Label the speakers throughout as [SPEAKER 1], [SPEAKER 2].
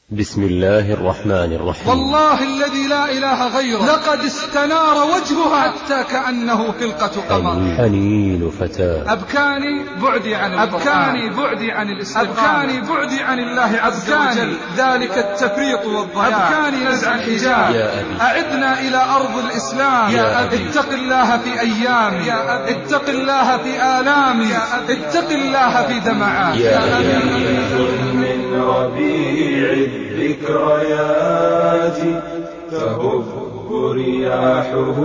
[SPEAKER 1] بسم الله الرحمن الرحيم.
[SPEAKER 2] والله الذي لا إله غيره لقد استنار وجهها حتى كأنه خلقة قمر.
[SPEAKER 1] حنين فتاة
[SPEAKER 2] أبكاني بعدي عن الاستقامة، أبكاني بعدي عن الله عز وجل، ذلك التفريط والضياع، أبكاني نزع الحجاب، أعدنا إلى أرض الإسلام يا أبي، اتق الله في أيامي يا أبي، اتق الله في آلامي يا أبي، اتق الله في دمعاتي
[SPEAKER 3] يا أبي. من ربيع الذكريات تهب رياحه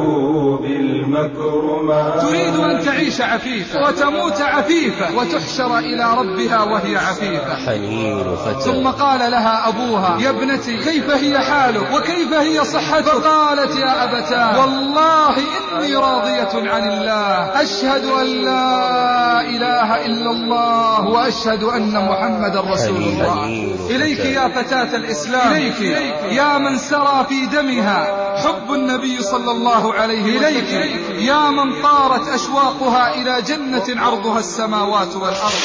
[SPEAKER 3] بالمكرمات،
[SPEAKER 2] تريد أن تعيش عفيفة وتموت عفيفة وتحشر إلى ربها وهي عفيفة.
[SPEAKER 1] حنين فتاة.
[SPEAKER 2] ثم قال لها أبوها: يا ابنتي كيف هي حالك وكيف هي صحتك؟ فقالت: يا أبتاه والله إني راضية عن الله، أشهد أن لا إله إلا الله وأشهد أن محمد رسول الله. إليك يا فتاة الإسلام، إليك يا من سرى في دمها حب النبي صلى الله عليه وسلم، إليك يا من طارت أشواقها إلى جنة عرضها السماوات والأرض.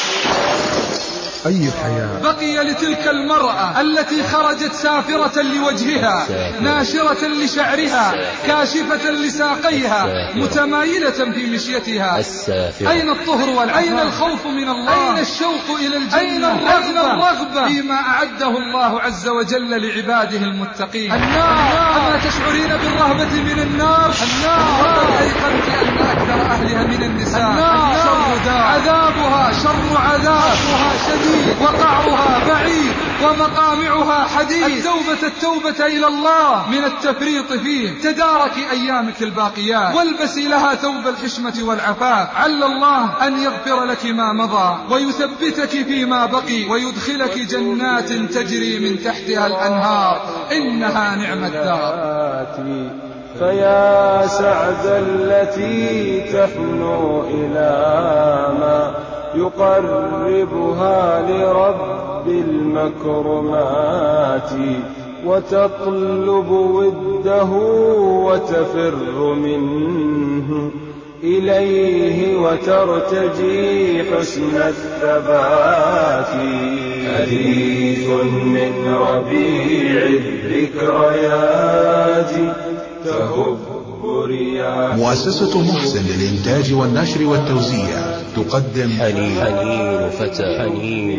[SPEAKER 4] أي الحياة
[SPEAKER 2] بقي لتلك المرأة التي خرجت سافرة لوجهها، ناشرة لشعرها، كاشفة لساقيها، متمايلة في مشيتها. أين الطهر والعفاف؟ أين الخوف من الله؟ أين الشوق إلى الجنة؟ أين الرغبة فيما أعده الله عز وجل لعباده المتقين؟ النار. أما تشعرين بالرهبة من النار؟ النار. وقد أيقنت أن أكثر أهلها من النساء. النار شر دار، عذابها شر عذاب، شديد، وقعرها بعيد، ومقامعها حديد. التوبة إلى الله من التفريط فيه. تداركي أيامك الباقيات، والبسي لها ثوب الحشمة والعفاف. عل الله أن يغفر لك ما مضى ويثبتك فيما بقي، ويدخلك جنات تجري من تحتها الأنهار، إنها نعم الدار.
[SPEAKER 3] فيا سعد التي تحنو إلى ما يقربها لرب المكرمات، وتطلب وده وتفر منه إليه وترتجي حسن الثبات. حديث من ربيع الذكريات تهب رياح.
[SPEAKER 4] مؤسسة محسن للإنتاج والنشر والتوزيع تقدم
[SPEAKER 1] حنين فتاة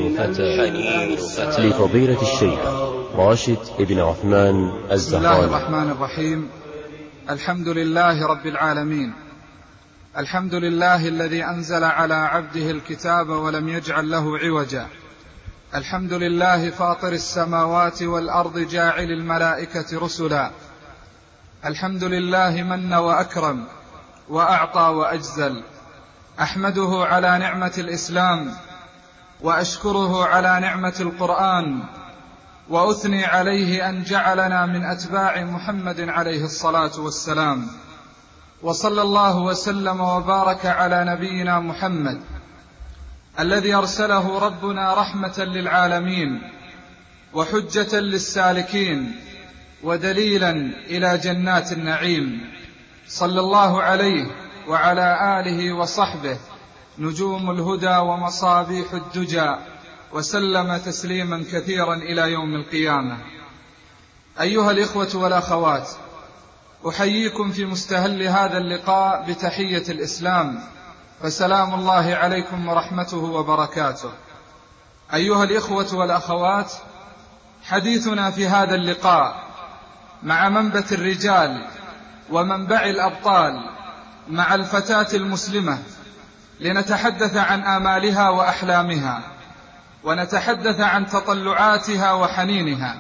[SPEAKER 1] لفضيلة الشيخ راشد ابن عثمان الزهراني.
[SPEAKER 2] بسم الله الرحمن الرحيم. الحمد لله رب العالمين، الحمد لله الذي أنزل على عبده الكتاب ولم يجعل له عوجا، الحمد لله فاطر السماوات والأرض جاعل الملائكة رسلا، الحمد لله من وأكرم وأعطى وأجزل. أحمده على نعمة الإسلام، وأشكره على نعمة القرآن، وأثني عليه أن جعلنا من أتباع محمد عليه الصلاة والسلام. وصلى الله وسلم وبارك على نبينا محمد الذي أرسله ربنا رحمة للعالمين وحجة للسالكين ودليلا إلى جنات النعيم. صلى الله عليه وعلى آله وصحبه نجوم الهدى ومصابيح الدجى، وسلم تسليما كثيرا إلى يوم القيامة. أيها الإخوة والأخوات، أحييكم في مستهل هذا اللقاء بتحية الإسلام، فسلام الله عليكم ورحمته وبركاته. أيها الإخوة والأخوات، حديثنا في هذا اللقاء مع منبت الرجال ومنبع الأبطال، مع الفتاة المسلمة، لنتحدث عن آمالها وأحلامها، ونتحدث عن تطلعاتها وحنينها.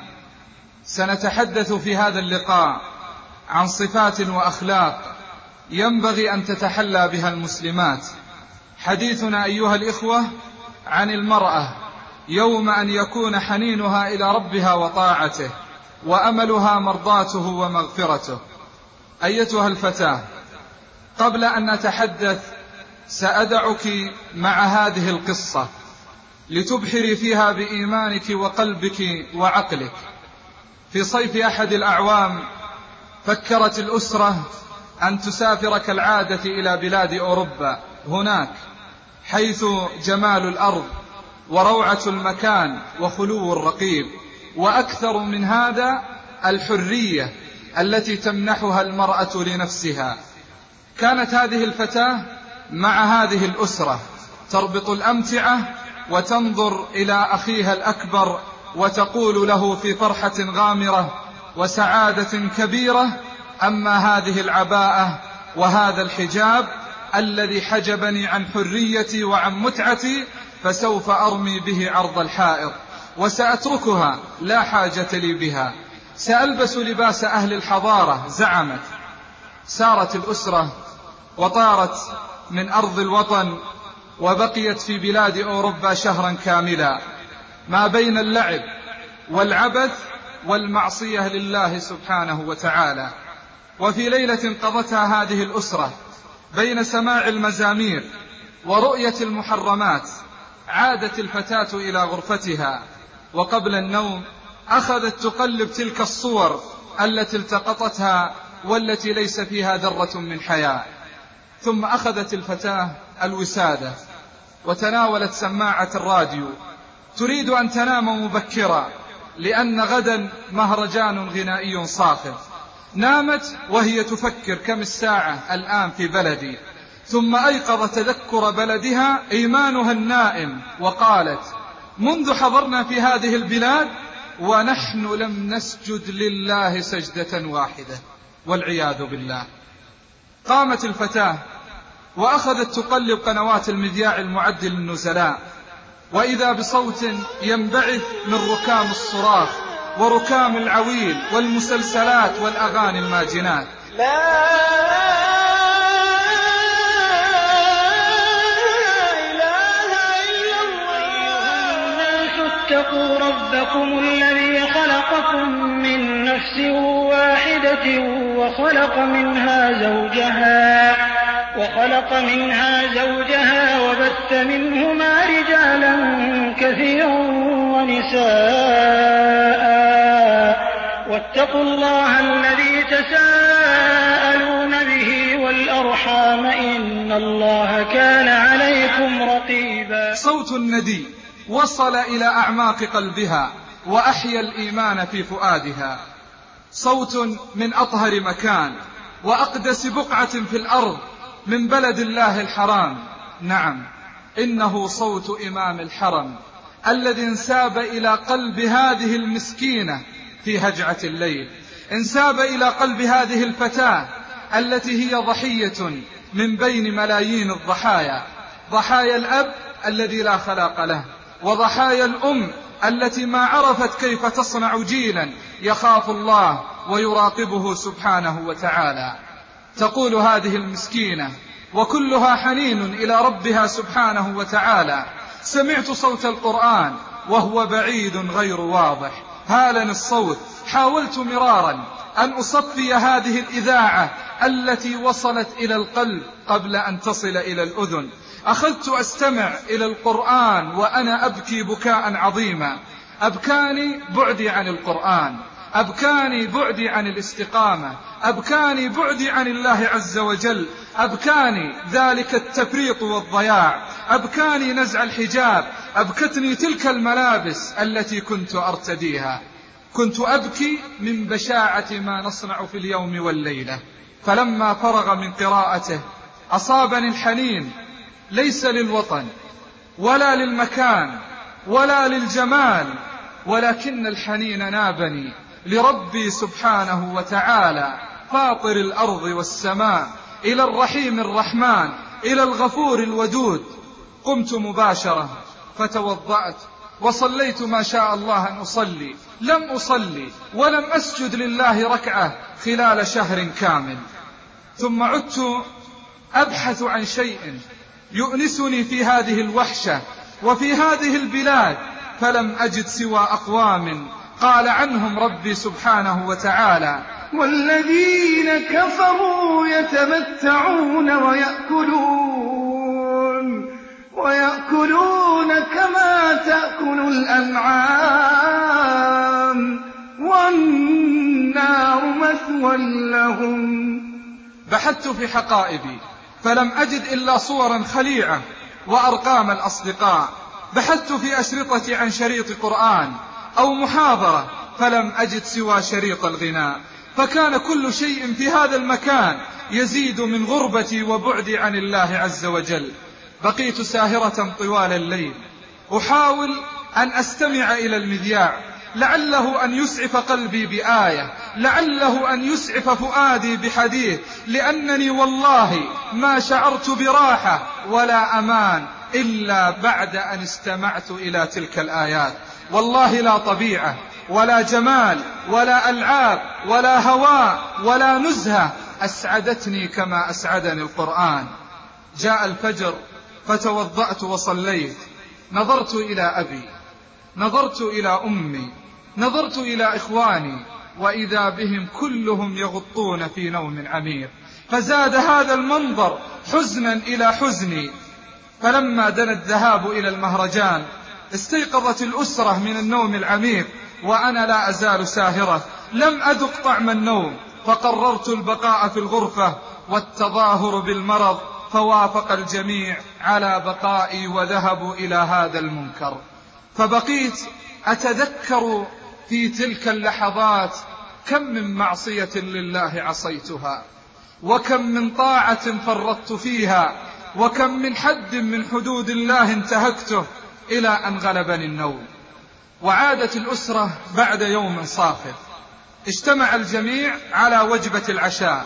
[SPEAKER 2] سنتحدث في هذا اللقاء عن صفات وأخلاق ينبغي أن تتحلى بها المسلمات. حديثنا أيها الإخوة عن المرأة يوم أن يكون حنينها إلى ربها وطاعته، وأملها مرضاته ومغفرته. أيتها الفتاة، قبل أن نتحدث سأدعك مع هذه القصة لتبحري فيها بإيمانك وقلبك وعقلك. في صيف أحد الأعوام فكرت الأسرة أن تسافر كالعادة إلى بلاد أوروبا، هناك حيث جمال الأرض وروعة المكان وخلو الرقيب. وأكثر من هذا الحرية التي تمنحها المرأة لنفسها. كانت هذه الفتاة مع هذه الأسرة تربط الأمتعة وتنظر إلى أخيها الأكبر وتقول له في فرحة غامرة وسعادة كبيرة: أما هذه العباءة وهذا الحجاب الذي حجبني عن حريتي وعن متعتي فسوف أرمي به عرض الحائط وسأتركها، لا حاجة لي بها، سألبس لباس أهل الحضارة. زعمت. سارت الأسرة وطارت من أرض الوطن وبقيت في بلاد أوروبا شهرا كاملا ما بين اللعب والعبث والمعصية لله سبحانه وتعالى. وفي ليلة قضتها هذه الأسرة بين سماع المزامير ورؤية المحرمات عادت الفتاة إلى غرفتها، وقبل النوم أخذت تقلب تلك الصور التي التقطتها والتي ليس فيها ذرة من حياة. ثم أخذت الفتاة الوسادة وتناولت سماعة الراديو، تريد أن تنام مبكرا لأن غدا مهرجان غنائي صاخب. نامت وهي تفكر كم الساعة الآن في بلدي، ثم أيقظ تذكر بلدها إيمانها النائم وقالت: منذ حضرنا في هذه البلاد ونحن لم نسجد لله سجدة واحدة، والعياذ بالله. قامت الفتاة وأخذت تقلب قنوات المذياع المعد للنزلاء، وإذا بصوت ينبعث من ركام الصراخ وركام العويل والمسلسلات والأغاني الماجنات:
[SPEAKER 5] لا إله إلا الله. اتقوا ربكم الذي خلقكم من نفس واحدة وخلق منها زوجها وبث منهما رجالا كثيرا ونساء، واتقوا الله الذي تساءلون به والأرحام إن الله كان عليكم رقيبا.
[SPEAKER 2] صوت الندي وصل إلى أعماق قلبها وأحيا الإيمان في فؤادها. صوت من أطهر مكان وأقدس بقعة في الأرض من بلد الله الحرام. نعم، إنه صوت إمام الحرم الذي انساب إلى قلب هذه المسكينة في هجعة الليل، انساب إلى قلب هذه الفتاة التي هي ضحية من بين ملايين الضحايا، ضحايا الأب الذي لا خلاق له، وضحايا الأم التي ما عرفت كيف تصنع جيلا يخاف الله ويراقبه سبحانه وتعالى. تقول هذه المسكينة وكلها حنين إلى ربها سبحانه وتعالى: سمعت صوت القرآن وهو بعيد غير واضح، هالني الصوت، حاولت مرارا أن أصفي هذه الإذاعة التي وصلت إلى القلب قبل أن تصل إلى الأذن. أخذت أستمع إلى القرآن وأنا أبكي بكاء عظيما، أبكاني بعدي عن القرآن، أبكاني بعدي عن الاستقامة، أبكاني بعدي عن الله عز وجل، أبكاني ذلك التفريط والضياع، أبكاني نزع الحجاب، أبكتني تلك الملابس التي كنت أرتديها. كنت أبكي من بشاعة ما نصنع في اليوم والليلة. فلما فرغ من قراءته أصابني الحنين، ليس للوطن ولا للمكان ولا للجمال، ولكن الحنين نابني لربي سبحانه وتعالى فاطر الأرض والسماء، إلى الرحيم الرحمن، إلى الغفور الودود. قمت مباشرة فتوضأت وصليت ما شاء الله أن أصلي، لم أصلي ولم أسجد لله ركعة خلال شهر كامل. ثم عدت أبحث عن شيء يؤنسني في هذه الوحشة وفي هذه البلاد، فلم أجد سوى أقوام قال عنهم ربي سبحانه وتعالى:
[SPEAKER 5] والذين كفروا يتمتعون ويأكلون كما تأكل الأنعام والنار مثوى لهم.
[SPEAKER 2] بحثت في حقائبي فلم أجد إلا صورا خليعة وأرقام الأصدقاء. بحثت في أشرطتي عن شريط قرآن أو محاضرة، فلم أجد سوى شريط الغناء. فكان كل شيء في هذا المكان يزيد من غربتي وبعدي عن الله عز وجل. بقيت ساهرة طوال الليل أحاول أن أستمع إلى المذياع، لعله أن يسعف قلبي بآية، لعله أن يسعف فؤادي بحديث، لأنني والله ما شعرت براحة ولا أمان إلا بعد أن استمعت إلى تلك الآيات. والله لا طبيعة ولا جمال ولا ألعاب ولا هواء ولا نزهة أسعدتني كما أسعدني القرآن. جاء الفجر فتوضأت وصليت، نظرت إلى أبي، نظرت إلى أمي، نظرت إلى إخواني، وإذا بهم كلهم يغطون في نوم عميق. فزاد هذا المنظر حزنا إلى حزني. فلما دنا الذهاب إلى المهرجان استيقظت الأسرة من النوم العميق، وأنا لا أزال ساهرة، لم أذق طعم النوم. فقررت البقاء في الغرفة والتظاهر بالمرض، فوافق الجميع على بقائي وذهبوا إلى هذا المنكر. فبقيت أتذكر في تلك اللحظات كم من معصية لله عصيتها، وكم من طاعة فرطت فيها، وكم من حد من حدود الله انتهكته، إلى أن غلبني النوم. وعادت الأسرة بعد يوم صاخب، اجتمع الجميع على وجبة العشاء،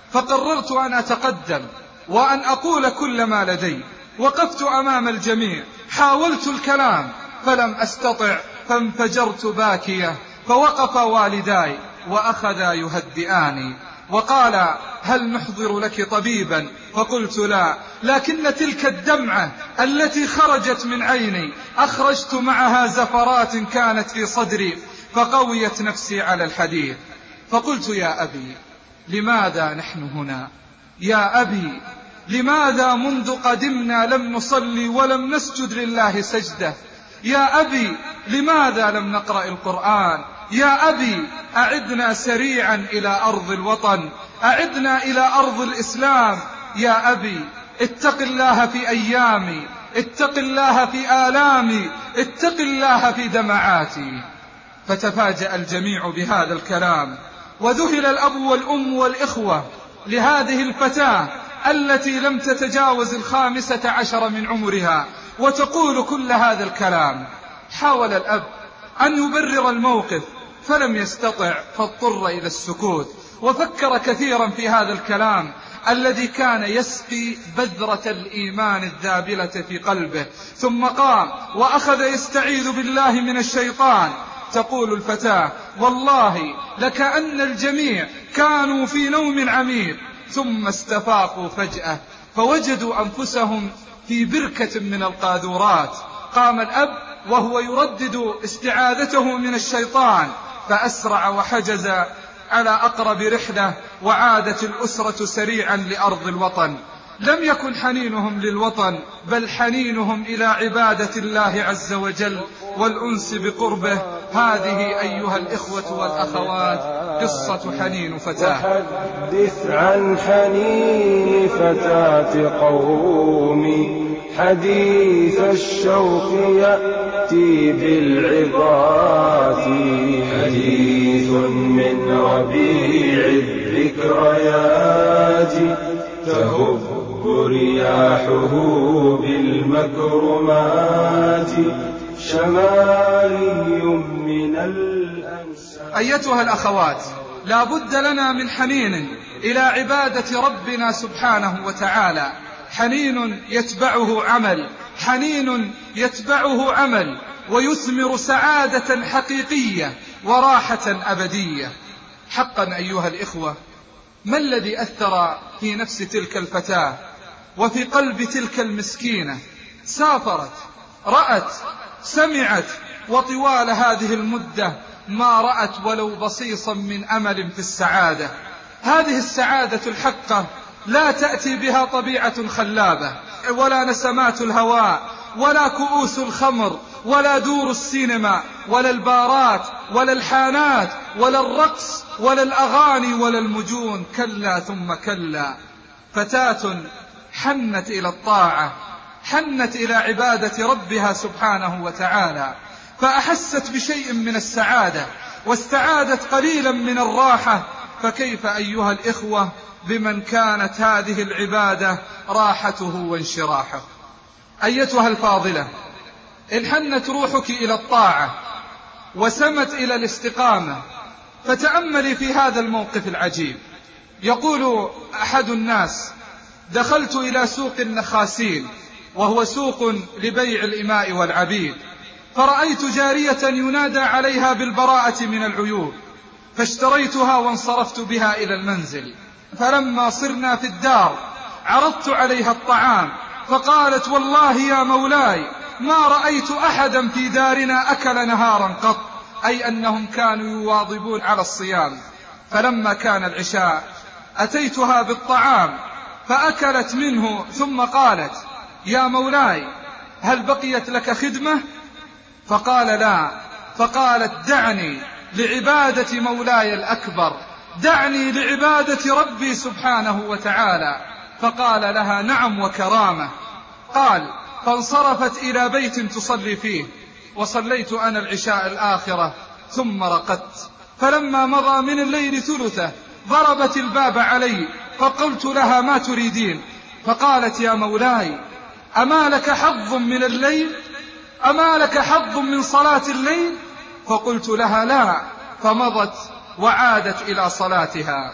[SPEAKER 2] فقررت أن أتقدم وأن أقول كل ما لدي. وقفت أمام الجميع، حاولت الكلام فلم أستطع، فانفجرت باكية. فوقف والداي وأخذا يهدئاني وقال: هل نحضر لك طبيبا؟ فقلت لا، لكن تلك الدمعة التي خرجت من عيني أخرجت معها زفرات كانت في صدري، فقويت نفسي على الحديث. فقلت: يا أبي، لماذا نحن هنا؟ يا أبي، لماذا منذ قدمنا لم نصلي ولم نسجد لله سجدة؟ يا أبي، لماذا لم نقرأ القرآن؟ يا أبي، أعدنا سريعا إلى أرض الوطن، أعدنا إلى أرض الإسلام. يا أبي، اتق الله في أيامي، اتق الله في آلامي، اتق الله في دمعاتي. فتفاجأ الجميع بهذا الكلام، وذهل الأب والأم والإخوة لهذه الفتاة التي لم تتجاوز 15 من عمرها وتقول كل هذا الكلام. حاول الأب أن يبرر الموقف فلم يستطع، فاضطر إلى السكوت، وفكر كثيرا في هذا الكلام الذي كان يسقي بذرة الإيمان الذابلة في قلبه. ثم قام وأخذ يستعيذ بالله من الشيطان. تقول الفتاة: والله لكأن الجميع كانوا في نوم عميق، ثم استفاقوا فجأة فوجدوا أنفسهم في بركة من القاذورات. قام الأب وهو يردد استعاذته من الشيطان، فأسرع وحجز على أقرب رحلة، وعادت الأسرة سريعا لأرض الوطن. لم يكن حنينهم للوطن، بل حنينهم إلى عبادة الله عز وجل والأنس بقربه. هذه أيها الإخوة والأخوات قصة حنين فتاة.
[SPEAKER 3] وحدث عن حنين فتاة قومي، حديث الشوق يأتي بالعظات، حديث من ربيع الذكريات، تهب رياحه بالمكرمات، شمالي من الأنساب.
[SPEAKER 2] أيتها الأخوات، لا بد لنا من حنين إلى عبادة ربنا سبحانه وتعالى، حنين يتبعه عمل، حنين يتبعه عمل ويثمر سعادة حقيقية وراحة أبدية. حقا أيها الإخوة، ما الذي أثر في نفس تلك الفتاة وفي قلب تلك المسكينة؟ سافرت، رأت، سمعت، وطوال هذه المدة ما رأت ولو بصيصا من أمل في السعادة. هذه السعادة الحقة لا تأتي بها طبيعة خلابة، ولا نسمات الهواء، ولا كؤوس الخمر، ولا دور السينما، ولا البارات، ولا الحانات، ولا الرقص، ولا الأغاني، ولا المجون. كلا ثم كلا. فتاة حنت إلى الطاعة، حنت إلى عبادة ربها سبحانه وتعالى، فأحست بشيء من السعادة واستعادت قليلا من الراحة. فكيف أيها الإخوة بمن كانت هذه العبادة راحته وانشراحه؟ أيتها الفاضلة، إن حنت روحك إلى الطاعة وسمت إلى الاستقامة فتأملي في هذا الموقف العجيب. يقول أحد الناس: دخلت إلى سوق النخاسين، وهو سوق لبيع الإماء والعبيد، فرأيت جارية ينادى عليها بالبراءة من العيوب، فاشتريتها وانصرفت بها إلى المنزل. فلما صرنا في الدار عرضت عليها الطعام، فقالت: والله يا مولاي ما رأيت أحدا في دارنا أكل نهارا قط، أي أنهم كانوا يواظبون على الصيام. فلما كان العشاء أتيتها بالطعام فأكلت منه، ثم قالت: يا مولاي هل بقيت لك خدمة؟ فقال: لا. فقالت: دعني لعبادة مولاي الأكبر، دعني لعبادة ربي سبحانه وتعالى. فقال لها: نعم وكرامة. قال: فانصرفت إلى بيت تصلي فيه، وصليت أنا العشاء الآخرة ثم رقدت. فلما مضى من الليل ثلثه ضربت الباب علي، فقلت لها: ما تريدين؟ فقالت: يا مولاي أما لك حظ من الليل؟ أما لك حظ من صلاة الليل؟ فقلت لها: لا. فمضت وعادت إلى صلاتها.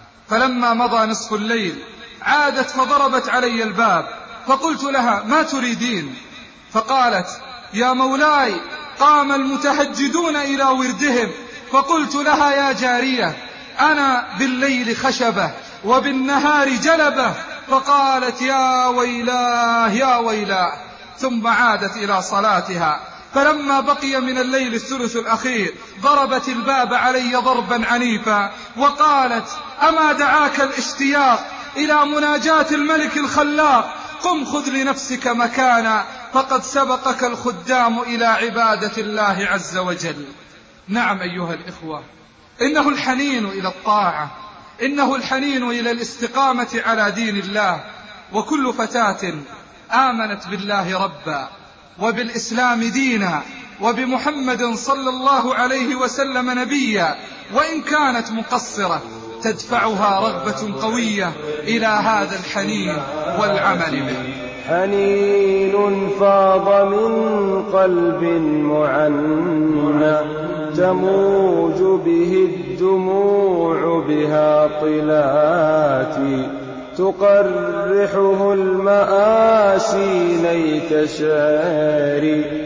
[SPEAKER 2] فلما مضى نصف الليل عادت فضربت علي الباب، فقلت لها: ما تريدين؟ فقالت: يا مولاي قام المتهجدون إلى وردهم. فقلت لها: يا جارية أنا بالليل خشبة وبالنهار جلبة. فقالت: يا ويلاه يا ويلاه، ثم عادت إلى صلاتها. فلما بقي من الليل الثلث الأخير ضربت الباب علي ضربا عنيفا، وقالت: أما دعاك الاشتياق إلى مناجاة الملك الخلاق؟ قم خذ لنفسك مكانا، فقد سبقك الخدام إلى عبادة الله عز وجل. نعم أيها الإخوة، إنه الحنين إلى الطاعة، إنه الحنين إلى الاستقامة على دين الله. وكل فتاة آمنت بالله ربا وبالإسلام دينا وبمحمد صلى الله عليه وسلم نبيا، وإن كانت مقصرة، تدفعها رغبة قوية إلى هذا الحنين والعمل به.
[SPEAKER 3] حنين فاض من قلب معنى، تموج به الدموع بها طلاتي، تقرحه المآسي ليت شعري،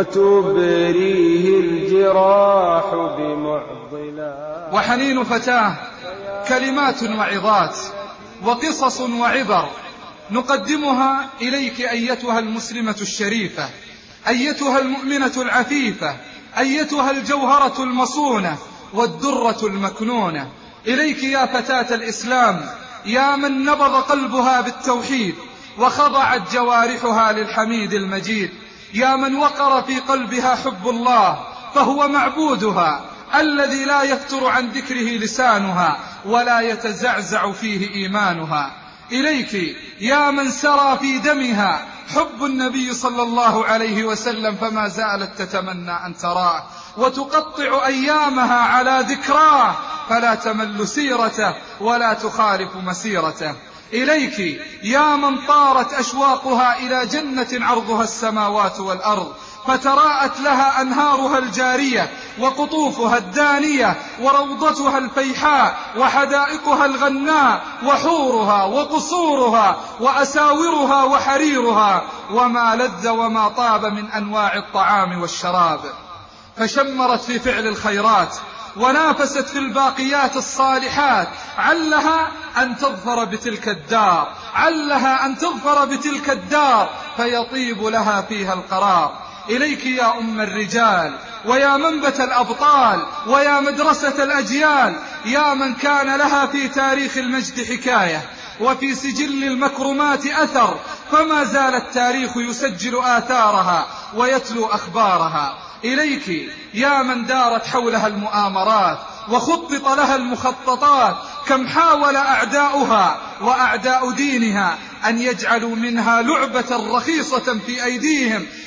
[SPEAKER 3] وتبريه الجراح بمعضلات.
[SPEAKER 2] وحنين فتاة كلمات وعظات وقصص وعبر نقدمها إليك أيتها المسلمة الشريفة، أيتها المؤمنة العفيفة، أيتها الجوهرة المصونة والدرة المكنونة. إليك يا فتاة الإسلام، يا من نبض قلبها بالتوحيد وخضعت جوارحها للحميد المجيد، يا من وقر في قلبها حب الله فهو معبودها الذي لا يفتر عن ذكره لسانها ولا يتزعزع فيه إيمانها. إليك يا من سرى في دمها حب النبي صلى الله عليه وسلم فما زالت تتمنى أن تراه، وتقطع أيامها على ذكراه فلا تمل سيرته ولا تخالف مسيرته. إليك يا من طارت أشواقها إلى جنة عرضها السماوات والأرض، فتراءت لها أنهارها الجارية وقطوفها الدانية وروضتها الفيحاء وحدائقها الغناء وحورها وقصورها وأساورها وحريرها وما لذ وما طاب من أنواع الطعام والشراب. فشمرت في فعل الخيرات ونافست في الباقيات الصالحات، علها أن تظفر بتلك الدار، علها أن تظفر بتلك الدار فيطيب لها فيها القرار. إليك يا أم الرجال ويا منبت الأبطال ويا مدرسة الأجيال، يا من كان لها في تاريخ المجد حكاية وفي سجل المكرمات أثر، فما زال التاريخ يسجل آثارها ويتلو أخبارها. إليك يا من دارت حولها المؤامرات وخطط لها المخططات، كم حاول أعداؤها وأعداء دينها أن يجعلوا منها لعبة رخيصة في أيديهم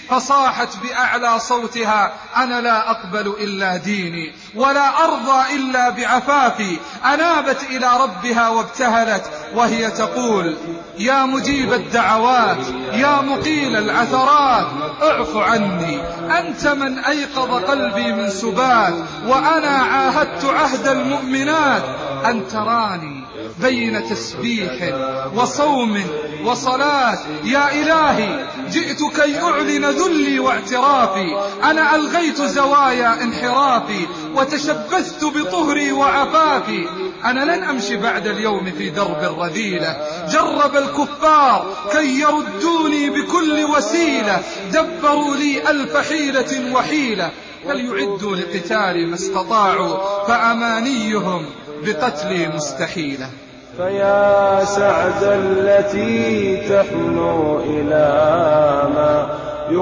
[SPEAKER 2] فصاحت بأعلى صوتها: أنا لا أقبل إلا ديني ولا أرضى إلا بعفافي. أنابت إلى ربها وابتهلت وهي تقول: يا مجيب الدعوات يا مقيل العثرات اعف عني، أنت من أيقظ قلبي من سبات، وأنا عاهدت عهد المؤمنات أن تراني بين تسبيح وصوم وصلاة. يا إلهي جئت كي أعلن ذلي واعترافي، أنا ألغيت زوايا انحرافي وتشبثت بطهري وعفافي. أنا لن أمشي بعد اليوم في درب الرذيلة، جرب الكفار كي يردوني بكل وسيلة، دبروا لي 1000 حيلة وحيلة، فليعدوا لقتالي ما استطاعوا، فأمانيهم بقتلي مستحيلة.
[SPEAKER 3] فيا سعد التي تحنو إلى ما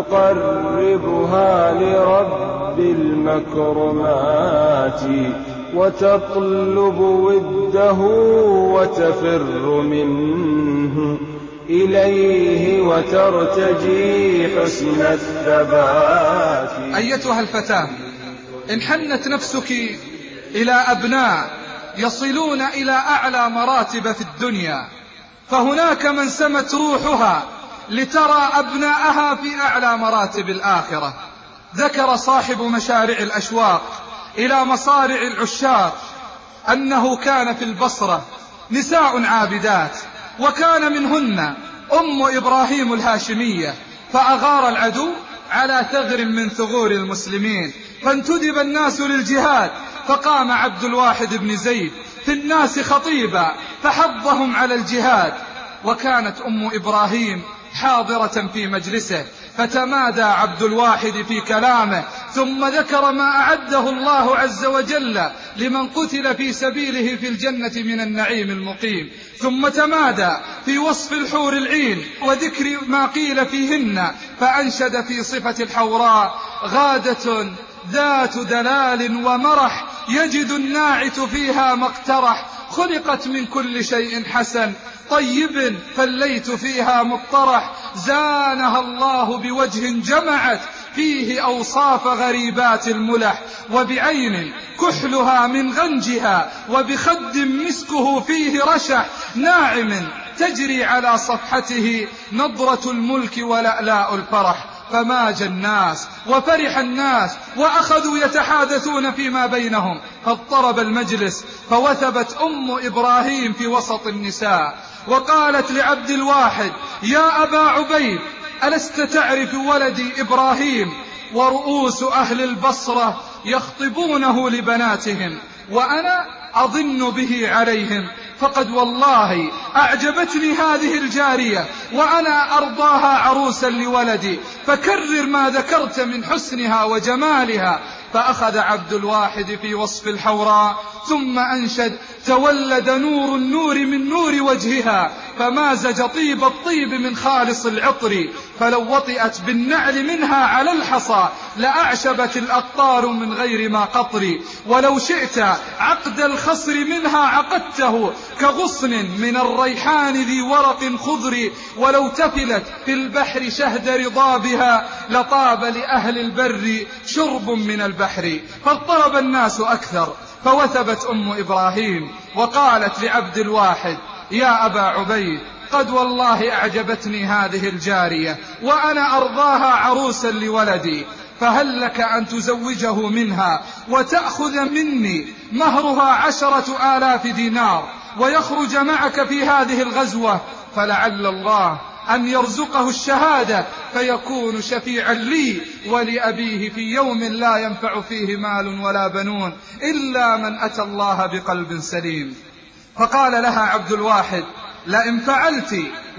[SPEAKER 3] يقربها لرب المكرمات، وتطلب وده وتفر منه إليه وترتجي حسن الثبات.
[SPEAKER 2] أيتها الفتاة، إن حنت نفسك إلى أبناء يصلون إلى أعلى مراتب في الدنيا، فهناك من سمت روحها لترى أبناءها في أعلى مراتب الآخرة. ذكر صاحب مشارع الأشواق إلى مصارع العشاق أنه كان في البصرة نساء عابدات، وكان منهن أم إبراهيم الهاشمية، فأغار العدو على ثغر من ثغور المسلمين، فانتدب الناس للجهاد، فقام عبد الواحد بن زيد في الناس خطيبا فحضهم على الجهاد، وكانت أم إبراهيم حاضرة في مجلسه، فتمادى عبد الواحد في كلامه، ثم ذكر ما أعده الله عز وجل لمن قتل في سبيله في الجنة من النعيم المقيم، ثم تمادى في وصف الحور العين وذكر ما قيل فيهن، فأنشد في صفة الحوراء: غادة ذات دلال ومرح، يجد الناعت فيها ما اقترح، خلقت من كل شيء حسن طيب، فالليت فيها مطرح، زانها الله بوجه جمعت فيه أوصاف غريبات الملح، وبعين كحلها من غنجها، وبخد مسكه فيه رشح، ناعم تجري على صفحته نضرة الملك ولألاء الفرح. فماج الناس وفرح الناس وأخذوا يتحادثون فيما بينهم، فاضطرب المجلس، فوثبت أم إبراهيم في وسط النساء وقالت لعبد الواحد: يا أبا عبيد، ألست تعرف ولدي إبراهيم؟ ورؤوس أهل البصرة يخطبونه لبناتهم، وأنا أظن به عليهم، فقد والله أعجبتني هذه الجارية، وأنا أرضاها عروسا لولدي، فكرر ما ذكرت من حسنها وجمالها. فأخذ عبد الواحد في وصف الحوراء، ثم أنشد: تولد نور النور من نور وجهها، فمازج طيب الطيب من خالص العطر، فلو وطئت بالنعل منها على الحصى لأعشبت الأقطار من غير ما قطر، ولو شئت عقد الخصر منها عقدته كغصن من الريحان ذي ورق خضر، ولو تفلت في البحر شهد رضابها لطاب لأهل البر شرب من البحر. فاضطرب الناس أكثر، فوثبت أم إبراهيم وقالت لعبد الواحد: يا أبا عبيد، قد والله أعجبتني هذه الجارية، وأنا أرضاها عروسا لولدي، فهل لك أن تزوجه منها وتأخذ مني مهرها 10,000 دينار، ويخرج معك في هذه الغزوة، فلعل الله أن يرزقه الشهادة فيكون شفيعا لي ولأبيه في يوم لا ينفع فيه مال ولا بنون إلا من أتى الله بقلب سليم. فقال لها عبد الواحد: لئن فعلت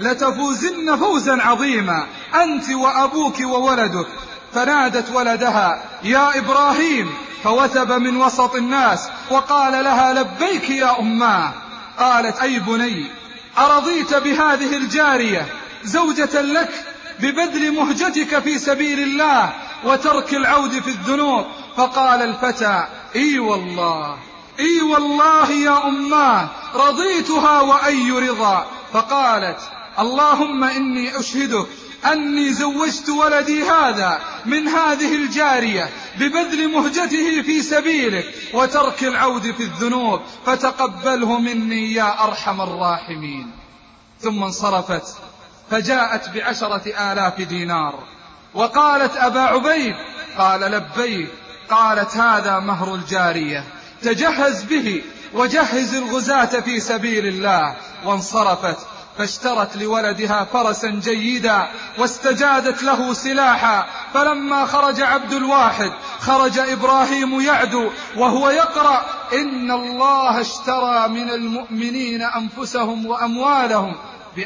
[SPEAKER 2] لتفوزن فوزا عظيما أنت وأبوك وولدك. فنادت ولدها: يا إبراهيم، فوثب من وسط الناس وقال لها: لبيك يا أماه. قالت: أي بني، أرضيت بهذه الجارية زوجة لك ببذل مهجتك في سبيل الله وترك العود في الذنوب؟ فقال الفتى: إي والله، إي والله يا أماه، رضيتها وأي رضا. فقالت: اللهم إني أشهدك أني زوجت ولدي هذا من هذه الجارية ببذل مهجته في سبيلك وترك العود في الذنوب، فتقبله مني يا أرحم الراحمين. ثم انصرفت فجاءت ب10,000 دينار وقالت: أبا عبيد. قال: لبيك. قالت: هذا مهر الجارية، تجهز به وجهز الغزاة في سبيل الله. وانصرفت فاشترت لولدها فرسا جيدا واستجادت له سلاحا. فلما خرج عبد الواحد خرج إبراهيم يعدو وهو يقرأ: إن الله اشترى من المؤمنين أنفسهم وأموالهم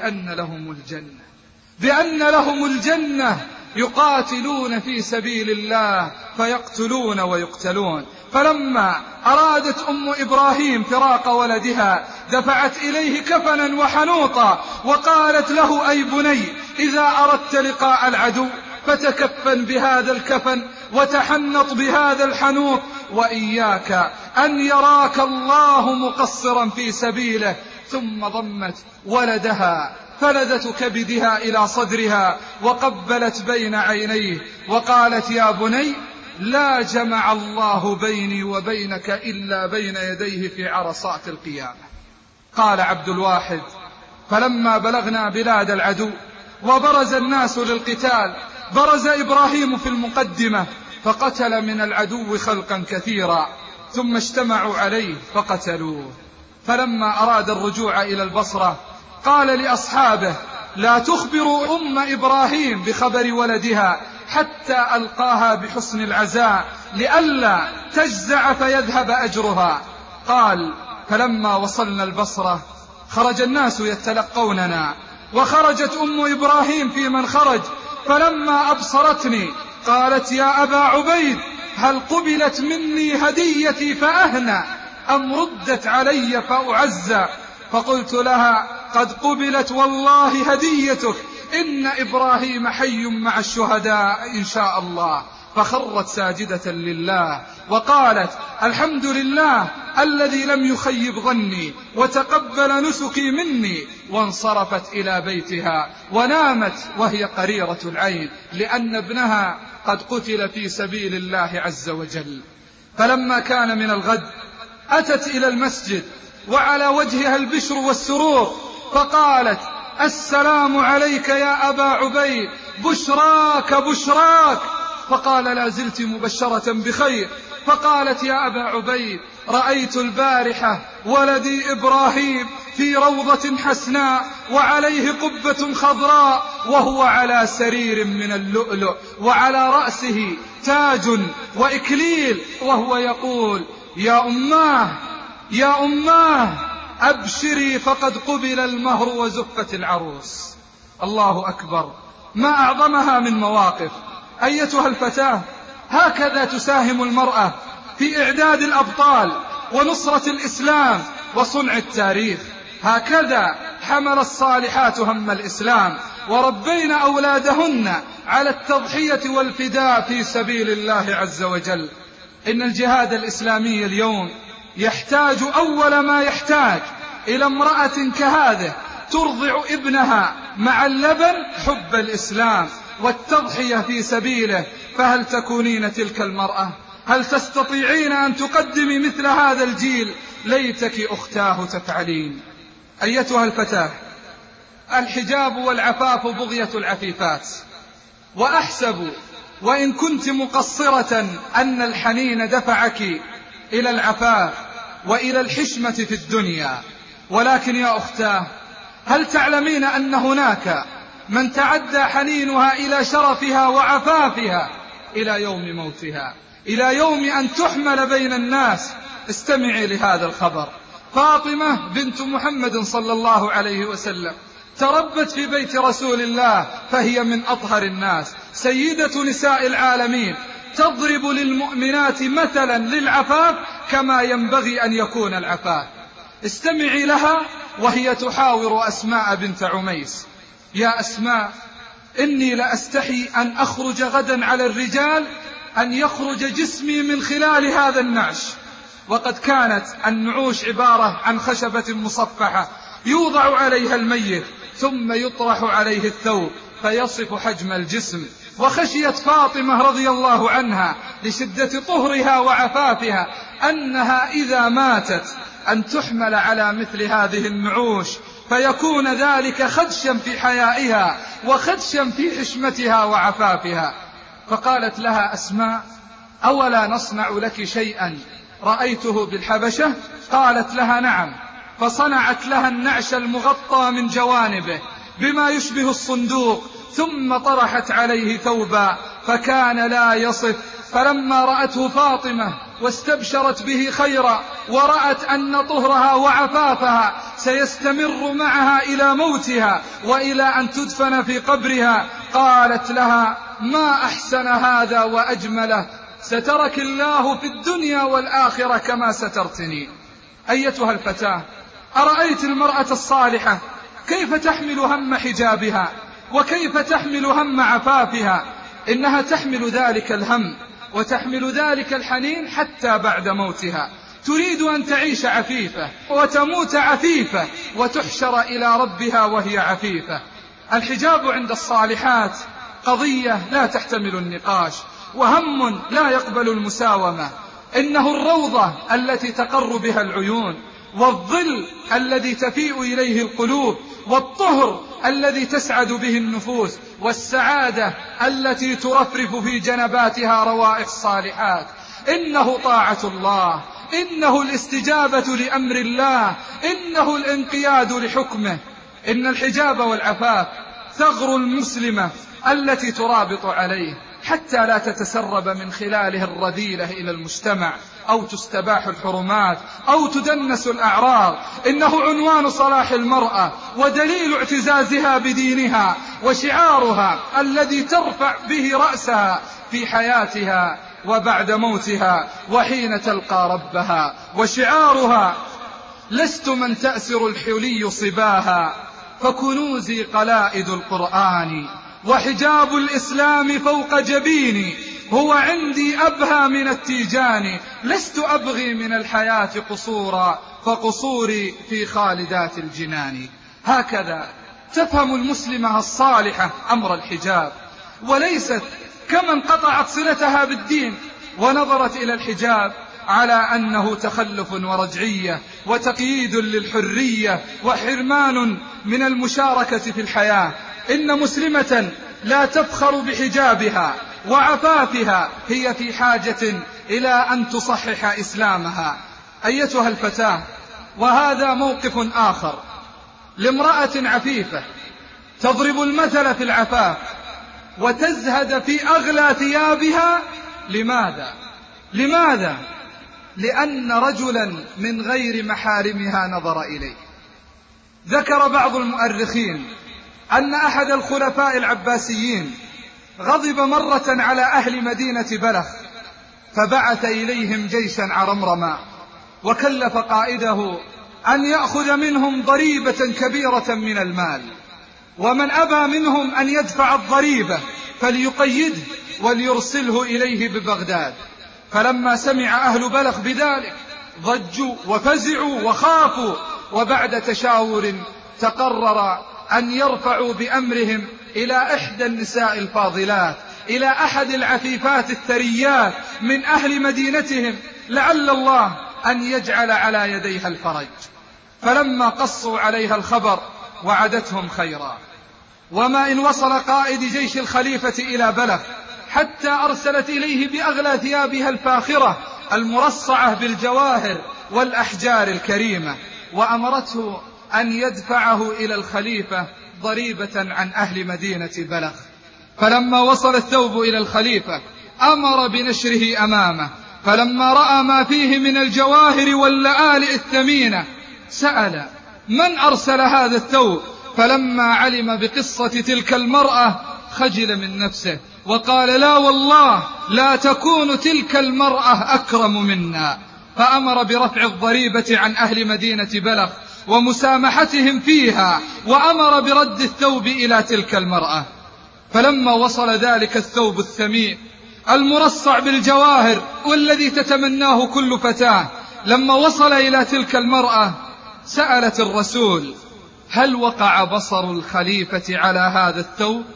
[SPEAKER 2] بأن لهم الجنة يقاتلون في سبيل الله فيقتلون ويقتلون. فلما أرادت أم إبراهيم فراق ولدها دفعت إليه كفنا وحنوطا وقالت له: أي بني، إذا أردت لقاء العدو فتكفن بهذا الكفن وتحنط بهذا الحنوط، وإياك أن يراك الله مقصرا في سبيله. ثم ضمت ولدها فلذة كبدها إلى صدرها وقبلت بين عينيه وقالت: يا بني، لا جمع الله بيني وبينك إلا بين يديه في عرصات القيامة. قال عبد الواحد: فلما بلغنا بلاد العدو وبرز الناس للقتال برز إبراهيم في المقدمة فقتل من العدو خلقا كثيرا، ثم اجتمعوا عليه فقتلوه. فلما أراد الرجوع إلى البصرة قال لأصحابه: لا تخبروا أم إبراهيم بخبر ولدها حتى ألقاها بحسن العزاء لئلا تجزع فيذهب أجرها. قال: فلما وصلنا البصرة خرج الناس يتلقوننا، وخرجت أم إبراهيم في من خرج، فلما أبصرتني قالت: يا أبا عبيد، هل قبلت مني هديتي فأهنى أم ردت علي فأعزى؟ فقلت لها: قد قبلت والله هديتك، إن إبراهيم حي مع الشهداء إن شاء الله. فخرت ساجدة لله وقالت: الحمد لله الذي لم يخيب ظني وتقبل نسكي مني. وانصرفت إلى بيتها ونامت وهي قريرة العين، لأن ابنها قد قتل في سبيل الله عز وجل. فلما كان من الغد أتت إلى المسجد وعلى وجهها البشر والسرور، فقالت: السلام عليك يا أبا عبيد، بشراك بشراك. فقال: لا زلت مبشرة بخير. فقالت: يا أبا عبيد، رأيت البارحة ولدي إبراهيم في روضة حسناء وعليه قبة خضراء وهو على سرير من اللؤلؤ وعلى رأسه تاج وإكليل، وهو يقول: يا أماه يا أماه أبشري فقد قبل المهر وزفت العروس. الله أكبر، ما أعظمها من مواقف. أيتها الفتاة، هكذا تساهم المرأة في إعداد الأبطال ونصرة الإسلام وصنع التاريخ. هكذا حمل الصالحات هم الإسلام وربين أولادهن على التضحية والفداء في سبيل الله عز وجل. إن الجهاد الإسلامي اليوم يحتاج أول ما يحتاج إلى امرأة كهذه ترضع ابنها مع اللبن حب الإسلام والتضحية في سبيله. فهل تكونين تلك المرأة؟ هل تستطيعين أن تقدمي مثل هذا الجيل؟ ليتك أختاه تفعلين. أيتها الفتاة، الحجاب والعفاف بغية العفيفات، وأحسب وإن كنت مقصرة أن الحنين دفعك إلى العفاف وإلى الحشمة في الدنيا. ولكن يا أختاه، هل تعلمين أن هناك من تعدى حنينها إلى شرفها وعفافها إلى يوم موتها، إلى يوم أن تحمل بين الناس؟ استمعي لهذا الخبر. فاطمة بنت محمد صلى الله عليه وسلم تربت في بيت رسول الله، فهي من أطهر الناس، سيدة نساء العالمين، تضرب للمؤمنات مثلا للعفاف كما ينبغي أن يكون العفاف. استمعي لها وهي تحاور أسماء بنت عميس: يا أسماء، إني لأستحي أن أخرج غدا على الرجال أن يخرج جسمي من خلال هذا النعش. وقد كانت النعوش عبارة عن خشبة مصفحة يوضع عليها الميت ثم يطرح عليه الثوب فيصف حجم الجسم. وخشيت فاطمة رضي الله عنها لشدة طهرها وعفافها أنها إذا ماتت أن تحمل على مثل هذه النعوش، فيكون ذلك خدشا في حيائها وخدشا في حشمتها وعفافها. فقالت لها أسماء: أولا نصنع لك شيئا رأيته بالحبشة؟ قالت لها: نعم. فصنعت لها النعش المغطى من جوانبه بما يشبه الصندوق، ثم طرحت عليه ثوبا فكان لا يصف. فلما رأته فاطمة واستبشرت به خيرا ورأت أن طهرها وعفافها سيستمر معها إلى موتها وإلى أن تدفن في قبرها، قالت لها: ما أحسن هذا وأجمله، سترك الله في الدنيا والآخرة كما سترتني. أيتها الفتاة، أرأيت المرأة الصالحة كيف تحمل هم حجابها وكيف تحمل هم عفافها؟ إنها تحمل ذلك الهم وتحمل ذلك الحنين حتى بعد موتها، تريد أن تعيش عفيفة وتموت عفيفة وتحشر إلى ربها وهي عفيفة. الحجاب عند الصالحات قضية لا تحتمل النقاش، وهم لا يقبل المساومة. إنه الروضة التي تقر بها العيون، والظل الذي تفيء إليه القلوب، والطهر الذي تسعد به النفوس، والسعادة التي ترفرف في جنباتها روائح الصالحات. إنه طاعة الله، إنه الاستجابة لأمر الله، إنه الانقياد لحكمه. إن الحجاب والعفاف ثغر المسلمة التي ترابط عليه حتى لا تتسرب من خلاله الرذيلة إلى المجتمع، أو تستباح الحرمات، أو تدنس الأعراض. إنه عنوان صلاح المرأة ودليل اعتزازها بدينها، وشعارها الذي ترفع به رأسها في حياتها وبعد موتها وحين تلقى ربها. وشعارها: لست من تأسر الحلي صباها، فكنوزي قلائد القرآن، وحجاب الإسلام فوق جبيني، هو عندي أبهى من التيجان. لست أبغي من الحياة قصورا، فقصوري في خالدات الجنان. هكذا تفهم المسلمة الصالحة أمر الحجاب، وليست كمن قطعت صلتها بالدين ونظرت إلى الحجاب على أنه تخلف ورجعية وتقييد للحرية وحرمان من المشاركة في الحياة. إن مسلمة لا تفخر بحجابها وعفافها هي في حاجة إلى أن تصحح إسلامها. أيتها الفتاة، وهذا موقف آخر لامرأة عفيفة تضرب المثل في العفاف وتزهد في أغلى ثيابها. لماذا؟ لأن رجلا من غير محارمها نظر إليه. ذكر بعض المؤرخين أن أحد الخلفاء العباسيين غضب مرة على أهل مدينة بلخ، فبعث إليهم جيشا عرمرما، وكلف قائده أن يأخذ منهم ضريبة كبيرة من المال، ومن أبى منهم أن يدفع الضريبة فليقيده وليرسله إليه ببغداد. فلما سمع أهل بلخ بذلك ضجوا وفزعوا وخافوا، وبعد تشاور تقرر أن يرفعوا بأمرهم إلى إحدى النساء الفاضلات، إلى أحد العفيفات الثريات من أهل مدينتهم، لعل الله أن يجعل على يديها الفرج. فلما قصوا عليها الخبر وعدتهم خيرا. وما إن وصل قائد جيش الخليفة إلى بلخ حتى أرسلت إليه بأغلى ثيابها الفاخرة المرصعة بالجواهر والأحجار الكريمة، وأمرته أن يدفعه إلى الخليفة ضريبة عن أهل مدينة بلخ. فلما وصل الثوب إلى الخليفة أمر بنشره أمامه، فلما رأى ما فيه من الجواهر واللآلئ الثمينة سأل: من أرسل هذا الثوب؟ فلما علم بقصة تلك المرأة خجل من نفسه وقال: لا والله، لا تكون تلك المرأة أكرم منا. فأمر برفع الضريبة عن أهل مدينة بلخ ومسامحتهم فيها، وأمر برد الثوب إلى تلك المرأة. فلما وصل ذلك الثوب الثمين المرصع بالجواهر والذي تتمناه كل فتاة، لما وصل إلى تلك المرأة سألت الرسول: هل وقع بصر الخليفة على هذا الثوب؟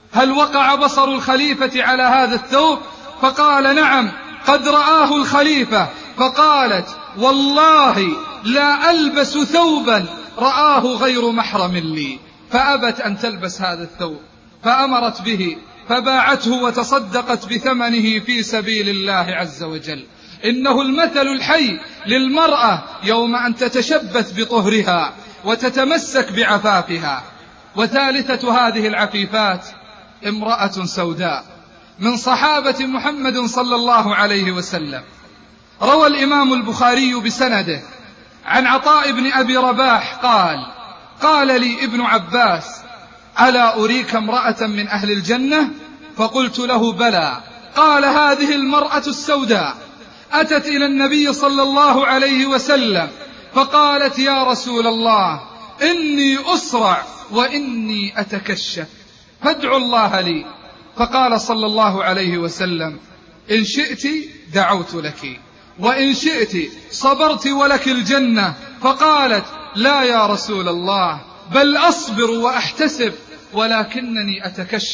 [SPEAKER 2] هل وقع بصر الخليفة على هذا الثوب؟ فقال نعم قد رآه الخليفة. فقالت والله لا ألبس ثوبا رآه غير محرم لي. فأبت أن تلبس هذا الثوب، فأمرت به فباعته وتصدقت بثمنه في سبيل الله عز وجل. إنه المثل الحي للمرأة يوم أن تتشبث بطهرها وتتمسك بعفافها. وثالثة هذه العفيفات امرأة سوداء من صحابة محمد صلى الله عليه وسلم. روى الإمام البخاري بسنده عن عطاء بن أبي رباح قال لي ابن عباس ألا أريك امرأة من أهل الجنة؟ فقلت له بلى. قال هذه المرأة السوداء أتت إلى النبي صلى الله عليه وسلم فقالت يا رسول الله إني أسرع وإني أتكشف فادعوا الله لي. فقال صلى الله عليه وسلم إن شئت دعوت لك وإن شئت صبرت ولك الجنة. فقالت لا يا رسول الله بل أصبر وأحتسب ولكنني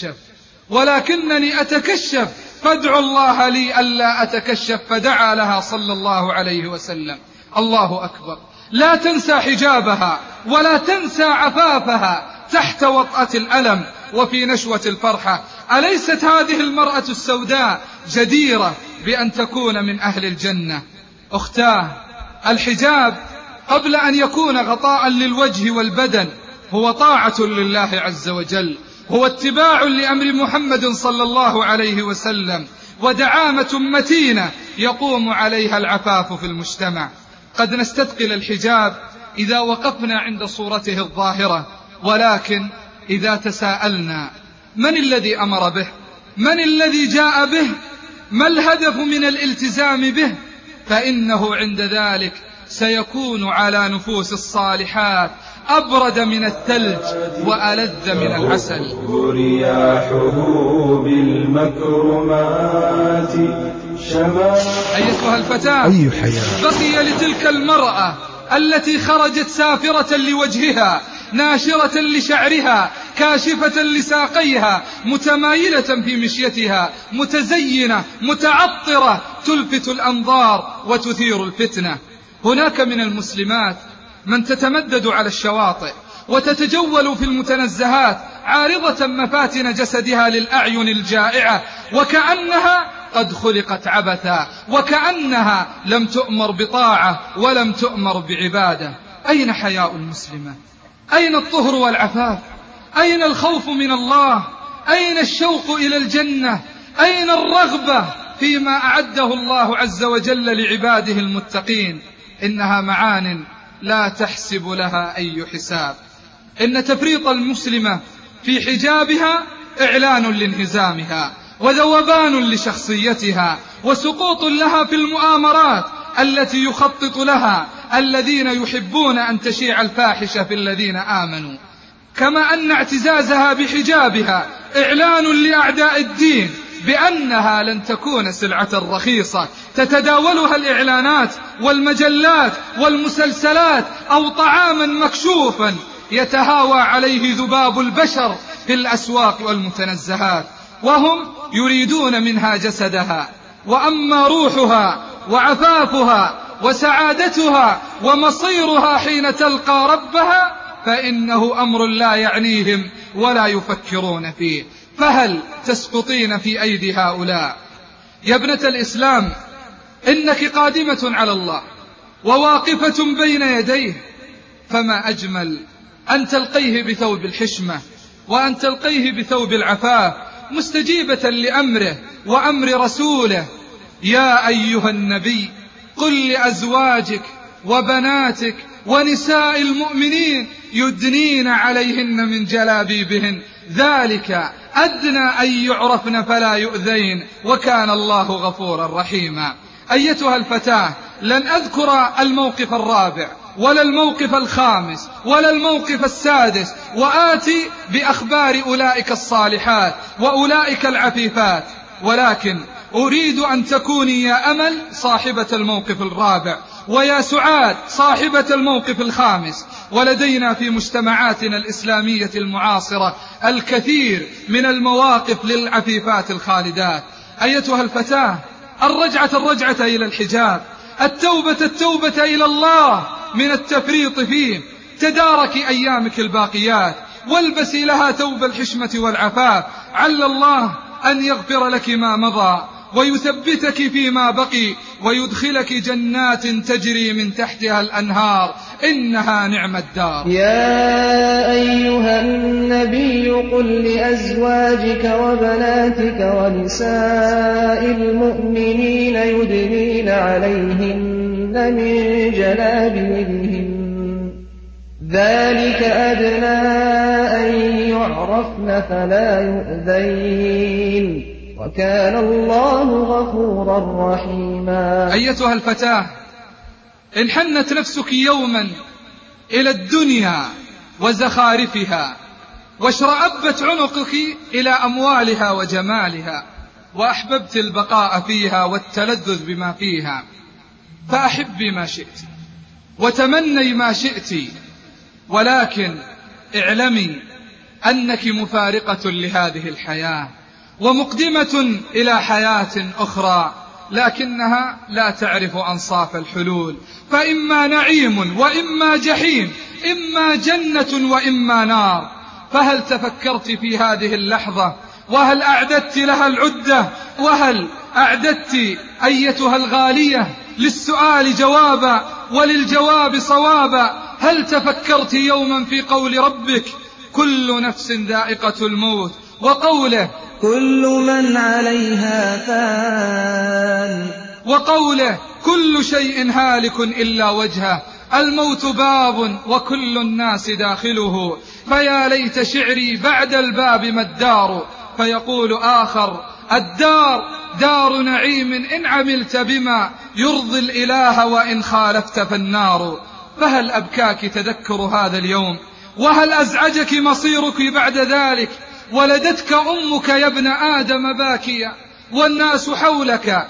[SPEAKER 2] أتكشف فادعوا الله لي ألا أتكشف. فدعا لها صلى الله عليه وسلم. الله أكبر. لا تنسى حجابها ولا تنسى عفافها تحت وطأة الألم وفي نشوة الفرحة. أليست هذه المرأة السوداء جديرة بأن تكون من أهل الجنة؟ أختاه، الحجاب قبل أن يكون غطاء للوجه والبدن هو طاعة لله عز وجل، هو اتباع لأمر محمد صلى الله عليه وسلم، ودعامة متينة يقوم عليها العفاف في المجتمع. قد نستثقل الحجاب إذا وقفنا عند صورته الظاهرة، ولكن إذا تساءلنا من الذي أمر به؟ من الذي جاء به؟ ما الهدف من الالتزام به؟ فإنه عند ذلك سيكون على نفوس الصالحات أبرد من الثلج وألذ من العسل.
[SPEAKER 3] رياحه بالمكرمات
[SPEAKER 2] أيتها الفتاة، بقي لتلك المرأة التي خرجت سافرة لوجهها ناشرة لشعرها كاشفة لساقيها متمايلة في مشيتها متزينة متعطرة تلفت الأنظار وتثير الفتنة. هناك من المسلمات من تتمدد على الشواطئ وتتجول في المتنزهات عارضة مفاتن جسدها للأعين الجائعة وكأنها قد خلقت عبثا، وكأنها لم تؤمر بطاعة ولم تؤمر بعبادة. أين حياء المسلمة؟ أين الطهر والعفاف؟ أين الخوف من الله؟ أين الشوق إلى الجنة؟ أين الرغبة فيما أعده الله عز وجل لعباده المتقين؟ إنها معان لا تحسب لها أي حساب. إن تفريط المسلمة في حجابها إعلان لانهزامها وذوبان لشخصيتها وسقوط لها في المؤامرات التي يخطط لها الذين يحبون أن تشيع الفاحشة في الذين آمنوا. كما أن اعتزازها بحجابها إعلان لأعداء الدين بأنها لن تكون سلعة رخيصة تتداولها الإعلانات والمجلات والمسلسلات أو طعاما مكشوفا يتهاوى عليه ذباب البشر في الأسواق والمتنزهات، وهم يريدون منها جسدها. وأما روحها وعفافها وسعادتها ومصيرها حين تلقى ربها فإنه أمر لا يعنيهم ولا يفكرون فيه. فهل تسقطين في أيدي هؤلاء؟ يا ابنة الإسلام، إنك قادمة على الله وواقفة بين يديه، فما أجمل أن تلقيه بثوب الحشمة وأن تلقيه بثوب العفاف مستجيبة لأمره وأمر رسوله. يا أيها النبي قل لأزواجك وبناتك ونساء المؤمنين يدنين عليهن من جلابيبهن ذلك أدنى أن يعرفن فلا يؤذين وكان الله غفورا رحيما. أيتها الفتاة، لن أذكر الموقف الرابع ولا الموقف الخامس ولا الموقف السادس وآتي بأخبار أولئك الصالحات وأولئك العفيفات، ولكن أريد أن تكوني يا أمل صاحبة الموقف الرابع ويا سعاد صاحبة الموقف الخامس. ولدينا في مجتمعاتنا الإسلامية المعاصرة الكثير من المواقف للعفيفات الخالدات. أيتها الفتاة، الرجعة إلى الحجاب، التوبة إلى الله من التفريط فيه. تداركي أيامك الباقيات، والبسي لها ثوب الحشمة والعفاف، عل الله أن يغفر لك ما مضى ويثبتك فيما بقي، ويدخلك جنات تجري من تحتها الأنهار، إنها نعم الدار.
[SPEAKER 6] يا أيها النبي قل لأزواجك وبناتك ونساء المؤمنين يدنين عليهن من جلابيبهن، ذلك أدنى أن يعرفن فلا يؤذين، وكان الله غفورا رحيما.
[SPEAKER 2] أيتها الفتاة، إن حنت نفسك يوما إلى الدنيا وزخارفها، واشرأبت عنقك إلى أموالها وجمالها، وأحببت البقاء فيها والتلذذ بما فيها، فأحبي ما شئت وتمني ما شئت، ولكن اعلمي أنك مفارقة لهذه الحياة ومقدمة إلى حياة أخرى، لكنها لا تعرف أنصاف الحلول، فإما نعيم وإما جحيم، إما جنة وإما نار. فهل تفكرت في هذه اللحظة؟ وهل أعددت لها العدة؟ وهل أعددت أيتها الغالية للسؤال جوابا وللجواب صوابا؟ هل تفكرت يوما في قول ربك كل نفس ذائقة الموت، وقوله
[SPEAKER 6] كل من عليها فان،
[SPEAKER 2] وقوله كل شيء هالك إلا وجهه، الموت باب وكل الناس داخله، فيا ليت شعري بعد الباب ما الدار، فيقول آخر الدار دار نعيم إن عملت بما يرضي الإله وإن خالفت فالنار. فهل أبكاك تذكر هذا اليوم؟ وهل أزعجك مصيرك بعد ذلك؟ ولدتك أمك يا ابن آدم باكيا، والناس حولك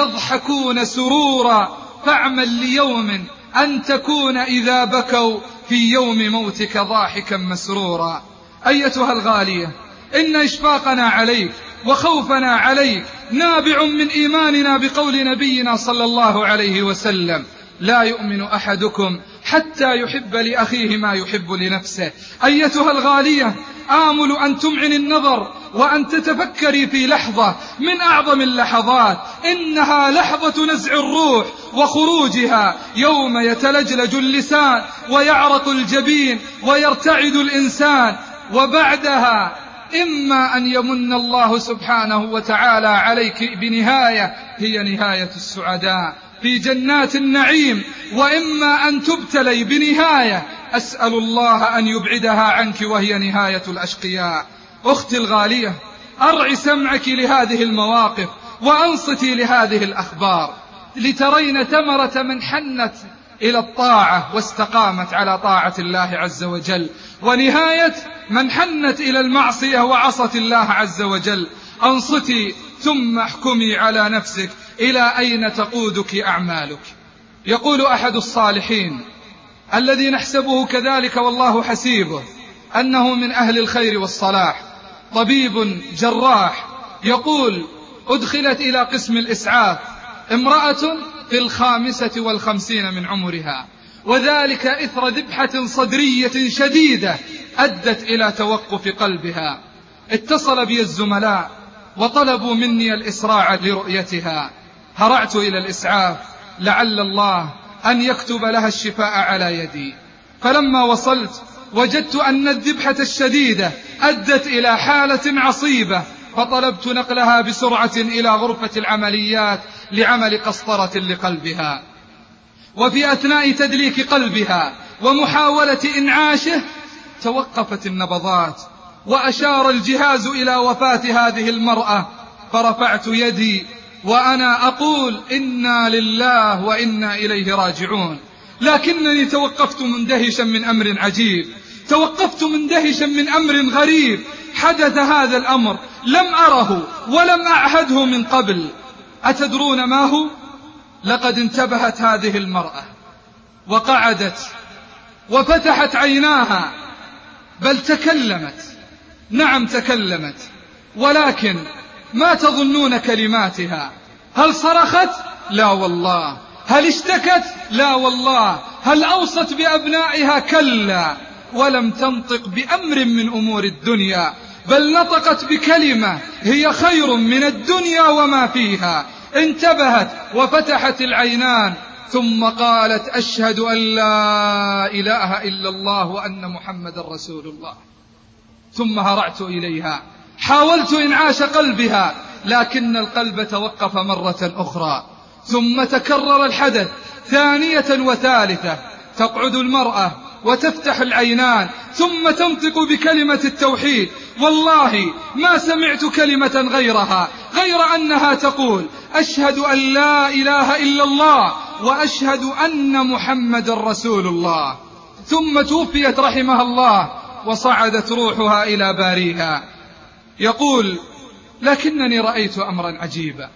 [SPEAKER 2] يضحكون سرورا، فاعمل ليوم أن تكون إذا بكوا في يوم موتك ضاحكا مسرورا. أيتها الغالية، إن إشفاقنا عليك وخوفنا عليك نابع من إيماننا بقول نبينا صلى الله عليه وسلم لا يؤمن أحدكم حتى يحب لأخيه ما يحب لنفسه. أيتها الغالية، آمل أن تمعن النظر وأن تتفكري في لحظة من أعظم اللحظات، إنها لحظة نزع الروح وخروجها، يوم يتلجلج اللسان ويعرق الجبين ويرتعد الإنسان، وبعدها إما أن يمن الله سبحانه وتعالى عليك بنهاية هي نهاية السعداء في جنات النعيم، وإما أن تبتلي بنهاية أسأل الله أن يبعدها عنك وهي نهاية الأشقياء. أختي الغالية، أرعي سمعك لهذه المواقف وأنصتي لهذه الأخبار، لترين ثمرة من حنت إلى الطاعة واستقامت على طاعة الله عز وجل، ونهاية من حنت إلى المعصية وعصت الله عز وجل. أنصتي ثم احكمي على نفسك إلى أين تقودك أعمالك. يقول أحد الصالحين الذي نحسبه كذلك والله حسيبه أنه من أهل الخير والصلاح، طبيب جراح، يقول أدخلت إلى قسم الإسعاف امرأة في 55 من عمرها، وذلك إثر ذبحة صدرية شديدة أدت إلى توقف قلبها. اتصل بي الزملاء وطلبوا مني الإسراع لرؤيتها، هرعت إلى الإسعاف لعل الله أن يكتب لها الشفاء على يدي. فلما وصلت وجدت أن الذبحة الشديدة أدت إلى حالة عصيبة، فطلبت نقلها بسرعة إلى غرفة العمليات لعمل قسطرة لقلبها. وفي أثناء تدليك قلبها ومحاولة إنعاشه توقفت النبضات، وأشار الجهاز إلى وفاة هذه المرأة، فرفعت يدي وأنا أقول إنا لله وإنا إليه راجعون. لكنني توقفت مندهشا من أمر عجيب، توقفت مندهشا من أمر غريب. حدث هذا الأمر لم أره ولم أعهده من قبل. أتدرون ما هو؟ لقد انتبهت هذه المرأة وقعدت وفتحت عيناها، بل تكلمت. نعم تكلمت، ولكن ما تظنون كلماتها؟ هل صرخت؟ لا والله. هل اشتكت؟ لا والله. هل أوصت بأبنائها؟ كلا. ولم تنطق بأمر من أمور الدنيا، بل نطقت بكلمة هي خير من الدنيا وما فيها. انتبهت وفتحت العينان، ثم قالت: أشهد أن لا إله إلا الله وأن محمد رسول الله. ثم هرعت إليها، حاولت إنعاش قلبها، لكن القلب توقف مرة أخرى. ثم تكرر الحدث ثانية وثالثة. تقعد المرأة وتفتح العينان، ثم تنطق بكلمة التوحيد. والله ما سمعت كلمة غيرها، غير أنها تقول: أشهد أن لا إله إلا الله وأشهد أن محمد رسول الله. ثم توفيت رحمها الله، وصعدت روحها إلى باريها. يقول: لكنني رأيت أمرا عجيبا،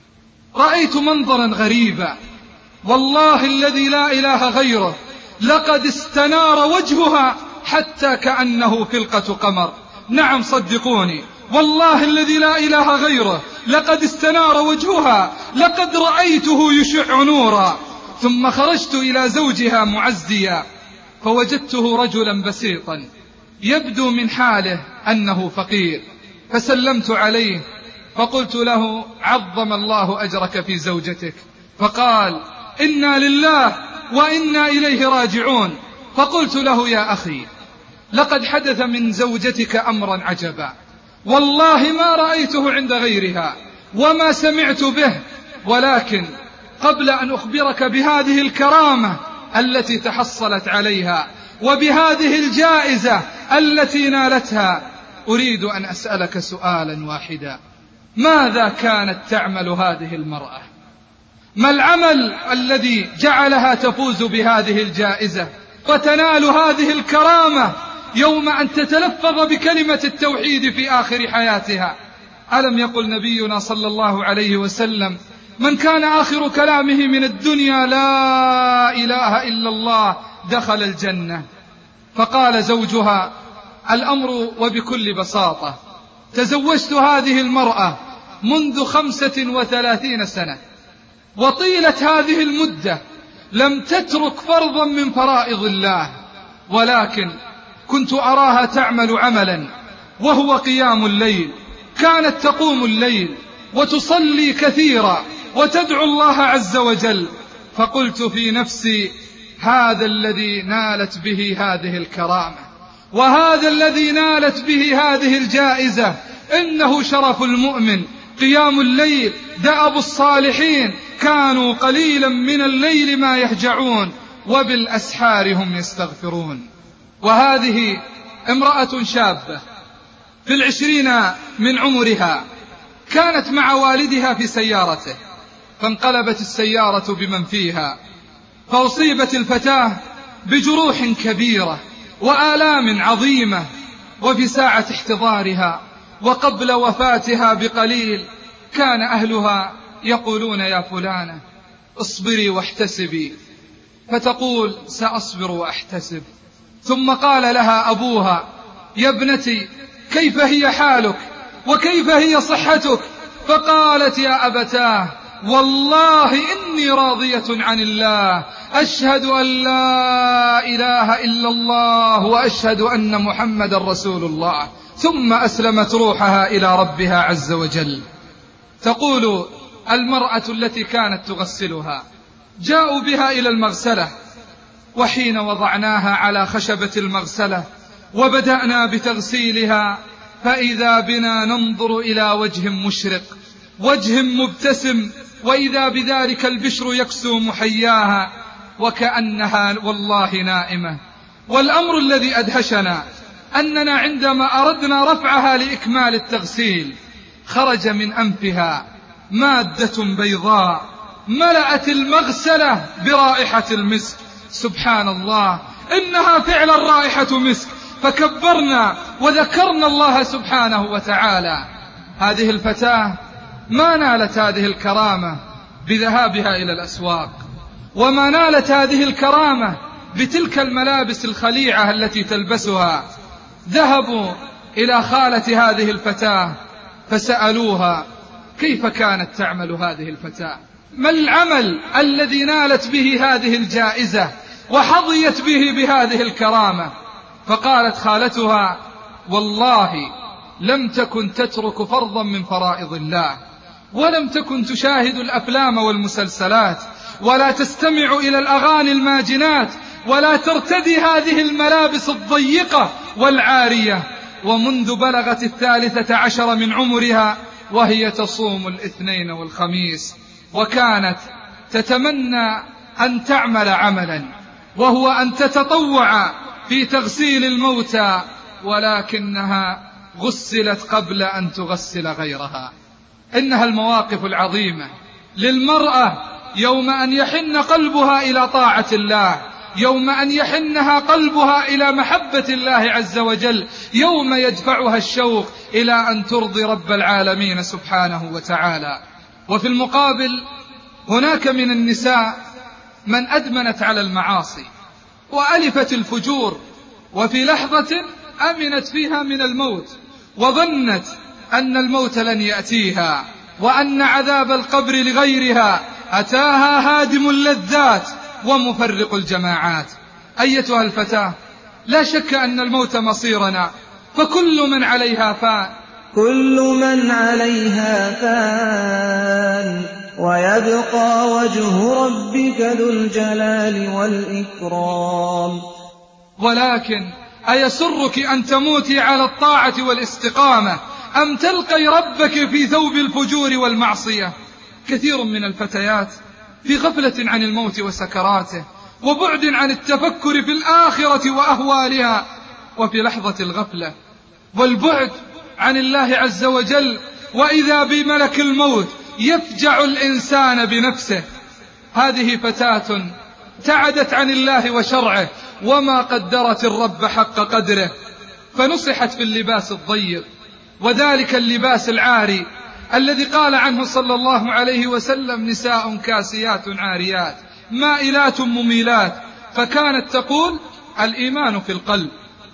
[SPEAKER 2] رأيت منظرا غريبا، والله الذي لا إله غيره، لقد استنار وجهها حتى كأنه فلقة قمر. نعم صدقوني، والله الذي لا إله غيره، لقد استنار وجهها، لقد رأيته يشع نورا. ثم خرجت إلى زوجها معزيا، فوجدته رجلا بسيطا، يبدو من حاله أنه فقير، فسلمت عليه فقلت له: عظم الله أجرك في زوجتك. فقال: إنا لله وإنا إليه راجعون. فقلت له: يا أخي، لقد حدث من زوجتك أمرا عجبا، والله ما رأيته عند غيرها وما سمعت به، ولكن قبل أن أخبرك بهذه الكرامة التي تحصلت عليها وبهذه الجائزة التي نالتها، أريد أن أسألك سؤالا واحدا: ماذا كانت تعمل هذه المرأة؟ ما العمل الذي جعلها تفوز بهذه الجائزة وتنال هذه الكرامة يوم أن تتلفظ بكلمة التوحيد في آخر حياتها؟ ألم يقل نبينا صلى الله عليه وسلم: من كان آخر كلامه من الدنيا لا إله إلا الله دخل الجنة؟ فقال زوجها: الأمر وبكل بساطة، تزوجت هذه المرأة منذ 35 سنة، وطيلة هذه المدة لم تترك فرضا من فرائض الله، ولكن كنت أراها تعمل عملا وهو قيام الليل. كانت تقوم الليل وتصلي كثيرا وتدعو الله عز وجل. فقلت في نفسي: هذا الذي نالت به هذه الكرامة، وهذا الذي نالت به هذه الجائزة، إنه شرف المؤمن قيام الليل. دأب الصالحين كانوا قليلا من الليل ما يهجعون وبالأسحار هم يستغفرون. وهذه امرأة شابة في 20 من عمرها، كانت مع والدها في سيارته، فانقلبت السيارة بمن فيها، فأصيبت الفتاة بجروح كبيرة وآلام عظيمة. وفي ساعة احتضارها وقبل وفاتها بقليل، كان أهلها يقولون: يا فلانة اصبري واحتسبي، فتقول: سأصبر وأحتسب. ثم قال لها أبوها: يا ابنتي، كيف هي حالك وكيف هي صحتك؟ فقالت: يا أبتاه، والله إني راضية عن الله، أشهد أن لا إله إلا الله وأشهد أن محمد رسول الله. ثم أسلمت روحها إلى ربها عز وجل. تقول المرأة التي كانت تغسلها: جاءوا بها إلى المغسلة، وحين وضعناها على خشبة المغسلة وبدأنا بتغسيلها، فإذا بنا ننظر إلى وجه مشرق، وجه مبتسم، وإذا بذلك البشر يكسو محياها وكأنها والله نائمة. والأمر الذي أدهشنا أننا عندما أردنا رفعها لإكمال التغسيل، خرج من أنفها مادة بيضاء ملأت المغسلة برائحة المسك. سبحان الله، إنها فعلا رائحة مسك. فكبرنا وذكرنا الله سبحانه وتعالى. هذه الفتاة ما نالت هذه الكرامة بذهابها إلى الأسواق، وما نالت هذه الكرامة بتلك الملابس الخليعة التي تلبسها، ذهبوا إلى خالة هذه الفتاة فسألوها كيف كانت تعمل هذه الفتاة، ما العمل الذي نالت به هذه الجائزة وحظيت به بهذه الكرامة؟ فقالت خالتها والله لم تكن تترك فرضا من فرائض الله، ولم تكن تشاهد الأفلام والمسلسلات، ولا تستمع إلى الأغاني الماجنات، ولا ترتدي هذه الملابس الضيقة والعارية، ومنذ بلغت 13 من عمرها وهي تصوم الاثنين والخميس، وكانت تتمنى أن تعمل عملا وهو أن تتطوع في تغسيل الموتى، ولكنها غسلت قبل أن تغسل غيرها. إنها المواقف العظيمة للمرأة يوم أن يحن قلبها إلى طاعة الله، يوم أن يحنها قلبها إلى محبة الله عز وجل، يوم يدفعها الشوق إلى أن ترضي رب العالمين سبحانه وتعالى. وفي المقابل هناك من النساء من أدمنت على المعاصي وألفت الفجور، وفي لحظة أمنت فيها من الموت وظنت أن الموت لن يأتيها، وأن عذاب القبر لغيرها، أتاها هادم اللذات ومفرق الجماعات. أيتها الفتاة، لا شك أن الموت مصيرنا، فكل من عليها فان،
[SPEAKER 6] كل من عليها فان، ويبقى وجه ربك ذو الجلال والإكرام.
[SPEAKER 2] ولكن أيسرك أن تموتي على الطاعة والاستقامة أم تلقي ربك في ثوب الفجور والمعصية؟ كثير من الفتيات في غفلة عن الموت وسكراته، وبعد عن التفكر في الآخرة وأهوالها، وفي لحظة الغفلة والبعد عن الله عز وجل وإذا بملك الموت يفجع الإنسان بنفسه. هذه فتاة ابتعدت عن الله وشرعه وما قدرت الرب حق قدره، فنصحت في اللباس الضيق، وذلك اللباس العاري الذي قال عنه صلى الله عليه وسلم نساء كاسيات عاريات مائلات مميلات، فكانت تقول الإيمان في القلب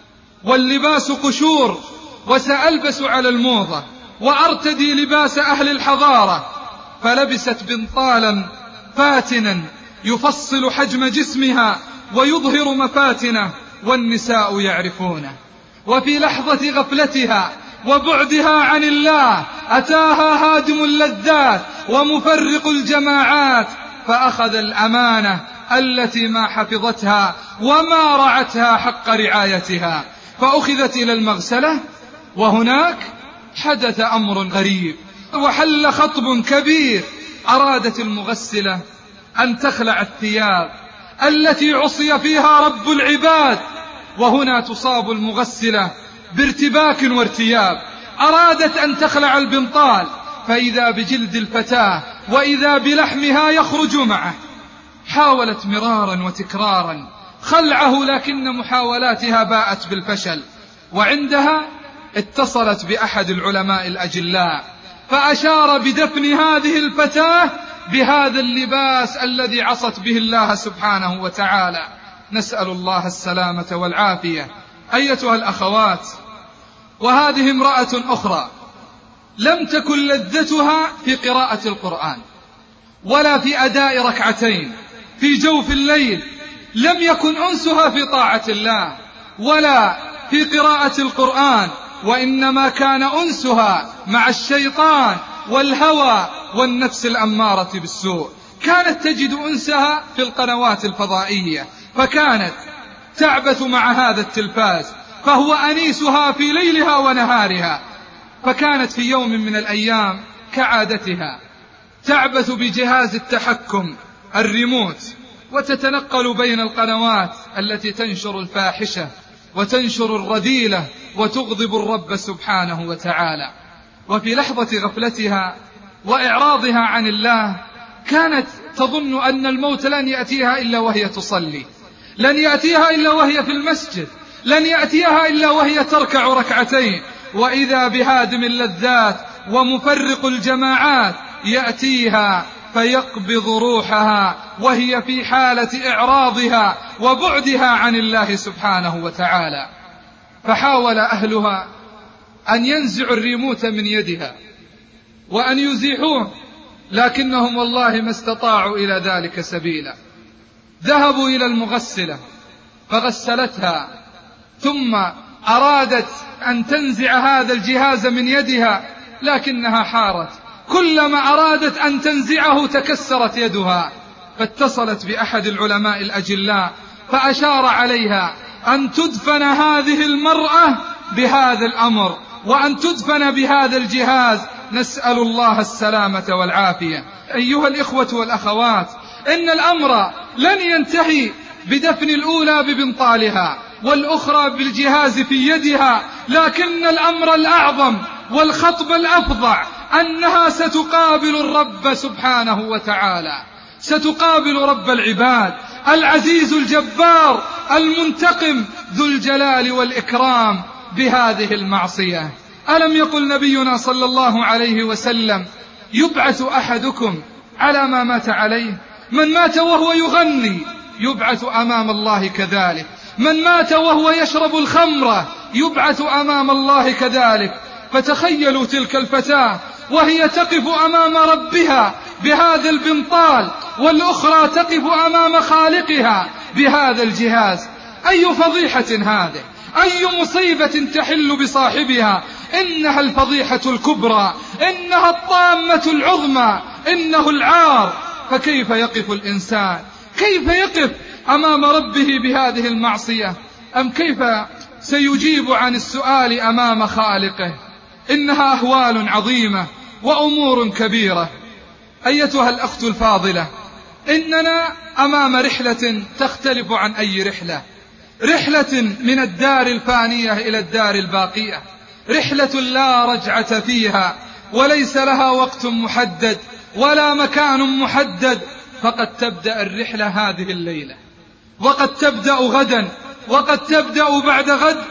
[SPEAKER 2] واللباس قشور، وسألبس على الموضة وأرتدي لباس أهل الحضارة. فلبست بنطالا فاتنا يفصل حجم جسمها ويظهر مفاتنه، والنساء يعرفونه. وفي لحظة غفلتها وبعدها عن الله أتاها هادم اللذات ومفرق الجماعات، فأخذ الأمانة التي ما حفظتها وما رعتها حق رعايتها، فأخذت إلى المغسلة، وهناك حدث أمر غريب وحل خطب كبير. أرادت المغسلة أن تخلع الثياب التي عصي فيها رب العباد، وهنا تصاب المغسلة بارتباك وارتياب. أرادت أن تخلع البنطال، فإذا بجلد الفتاة وإذا بلحمها يخرج معه. حاولت مرارا وتكرارا خلعه، لكن محاولاتها باءت بالفشل، وعندها اتصلت بأحد العلماء الأجلاء فأشار بدفن هذه الفتاة بهذا اللباس الذي عصت به الله سبحانه وتعالى. نسأل الله السلامة والعافية. أيتها الأخوات، وهذه امرأة أخرى لم تكن لذتها في قراءة القرآن ولا في أداء ركعتين في جوف الليل، لم يكن أنسها في طاعة الله ولا في قراءة القرآن، وإنما كان أنسها مع الشيطان والهوى والنفس الأمارة بالسوء. كانت تجد أنسها في القنوات الفضائية، فكانت تعبث مع هذا التلفاز فهو أنيسها في ليلها ونهارها. فكانت في يوم من الأيام كعادتها تعبث بجهاز التحكم الريموت، وتتنقل بين القنوات التي تنشر الفاحشة وتنشر الرذيلة وتغضب الرب سبحانه وتعالى. وفي لحظة غفلتها وإعراضها عن الله كانت تظن أن الموت لن يأتيها إلا وهي تصلي، لن يأتيها إلا وهي في المسجد، لن يأتيها إلا وهي تركع ركعتين، وإذا بهادم اللذات ومفرق الجماعات يأتيها فيقبض روحها وهي في حالة إعراضها وبعدها عن الله سبحانه وتعالى. فحاول أهلها أن ينزعوا الريموت من يدها وأن يزيحوه، لكنهم والله ما استطاعوا إلى ذلك سبيلا. ذهبوا إلى المغسلة فغسلتها، ثم أرادت أن تنزع هذا الجهاز من يدها لكنها حارت، كلما أرادت أن تنزعه تكسرت يدها، فاتصلت بأحد العلماء الأجلاء فأشار عليها أن تدفن هذه المرأة بهذا الأمر وأن تدفن بهذا الجهاز، نسأل الله السلامة والعافية. أيها الإخوة والأخوات، إن الأمر لن ينتهي بدفن الأولى ببنطالها والأخرى بالجهاز في يدها، لكن الأمر الأعظم والخطب الأفظع أنها ستقابل الرب سبحانه وتعالى، ستقابل رب العباد العزيز الجبار المنتقم ذو الجلال والإكرام بهذه المعصية. ألم يقل نبينا صلى الله عليه وسلم: يبعث أحدكم على ما مات عليه؟ من مات وهو يغني يبعث أمام الله كذلك، من مات وهو يشرب الخمر يبعث أمام الله كذلك. فتخيلوا تلك الفتاة وهي تقف أمام ربها بهذا البنطال، والأخرى تقف أمام خالقها بهذا الجهاز. أي فضيحة هذه، أي مصيبة تحل بصاحبها. إنها الفضيحة الكبرى، إنها الطامة العظمى، إنه العار. فكيف يقف الإنسان، كيف يقف أمام ربه بهذه المعصية؟ أم كيف سيجيب عن السؤال أمام خالقه؟ إنها أهوال عظيمة وأمور كبيرة. أيتها الأخت الفاضلة، إننا أمام رحلة تختلف عن أي رحلة، رحلة من الدار الفانية إلى الدار الباقية، رحلة لا رجعة فيها، وليس لها وقت محدد ولا مكان محدد. فقد تبدأ الرحلة هذه الليلة، وقد تبدأ غدا، وقد تبدأ بعد غد.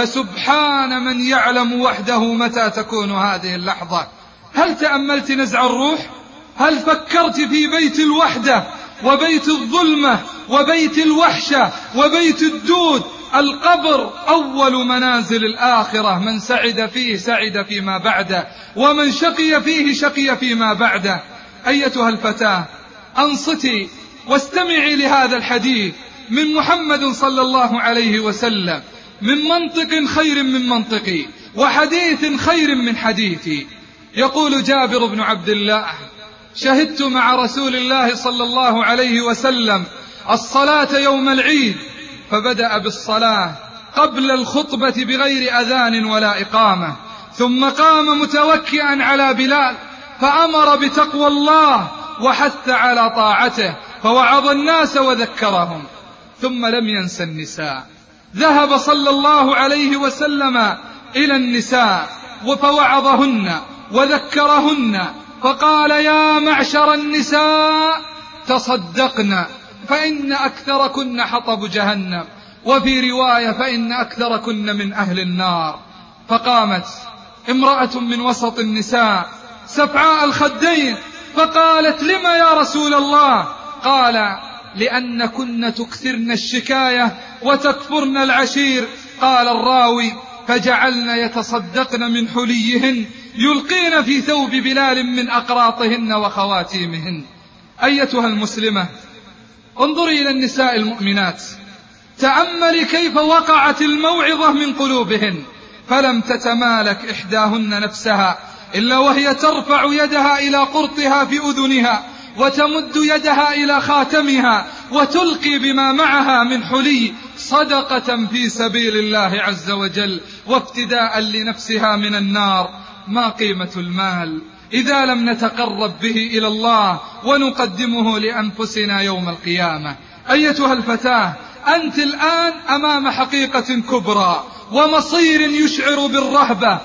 [SPEAKER 2] فسبحان من يعلم وحده متى تكون هذه اللحظة. هل تأملت نزع الروح؟ هل فكرت في بيت الوحدة وبيت الظلمة وبيت الوحشة وبيت الدود؟ القبر أول منازل الآخرة، من سعد فيه سعد فيما بعده، ومن شقي فيه شقي فيما بعده. أيتها الفتاة، أنصتي واستمعي لهذا الحديث من محمد صلى الله عليه وسلم، من منطق خير من منطقي وحديث خير من حديثي. يقول جابر بن عبد الله: شهدت مع رسول الله صلى الله عليه وسلم الصلاة يوم العيد، فبدأ بالصلاة قبل الخطبة بغير أذان ولا إقامة، ثم قام متوكئا على بلال فأمر بتقوى الله وحث على طاعته، فوعظ الناس وذكرهم، ثم لم ينس النساء. ذهب صلى الله عليه وسلم إلى النساء فوعظهن وذكرهن، فقال: يا معشر النساء تصدقن فإن أكثركن حطب جهنم، وفي رواية: فإن أكثركن من أهل النار. فقامت امرأة من وسط النساء سفعاء الخدين فقالت: لم يا رسول الله؟ قال: لأنكن تكثرن الشكاية وتكفرن العشير. قال الراوي: فجعلن يتصدقن من حليهن يلقين في ثوب بلال من أقراطهن وخواتيمهن. أيتها المسلمة، انظري إلى النساء المؤمنات، تأملي كيف وقعت الموعظة من قلوبهن، فلم تتمالك إحداهن نفسها إلا وهي ترفع يدها إلى قرطها في أذنها، وتمد يدها إلى خاتمها، وتلقي بما معها من حلي صدقة في سبيل الله عز وجل، وافتداء لنفسها من النار. ما قيمة المال إذا لم نتقرب به إلى الله ونقدمه لأنفسنا يوم القيامة؟ أيتها الفتاة، أنت الآن أمام حقيقة كبرى ومصير يشعر بالرهبة،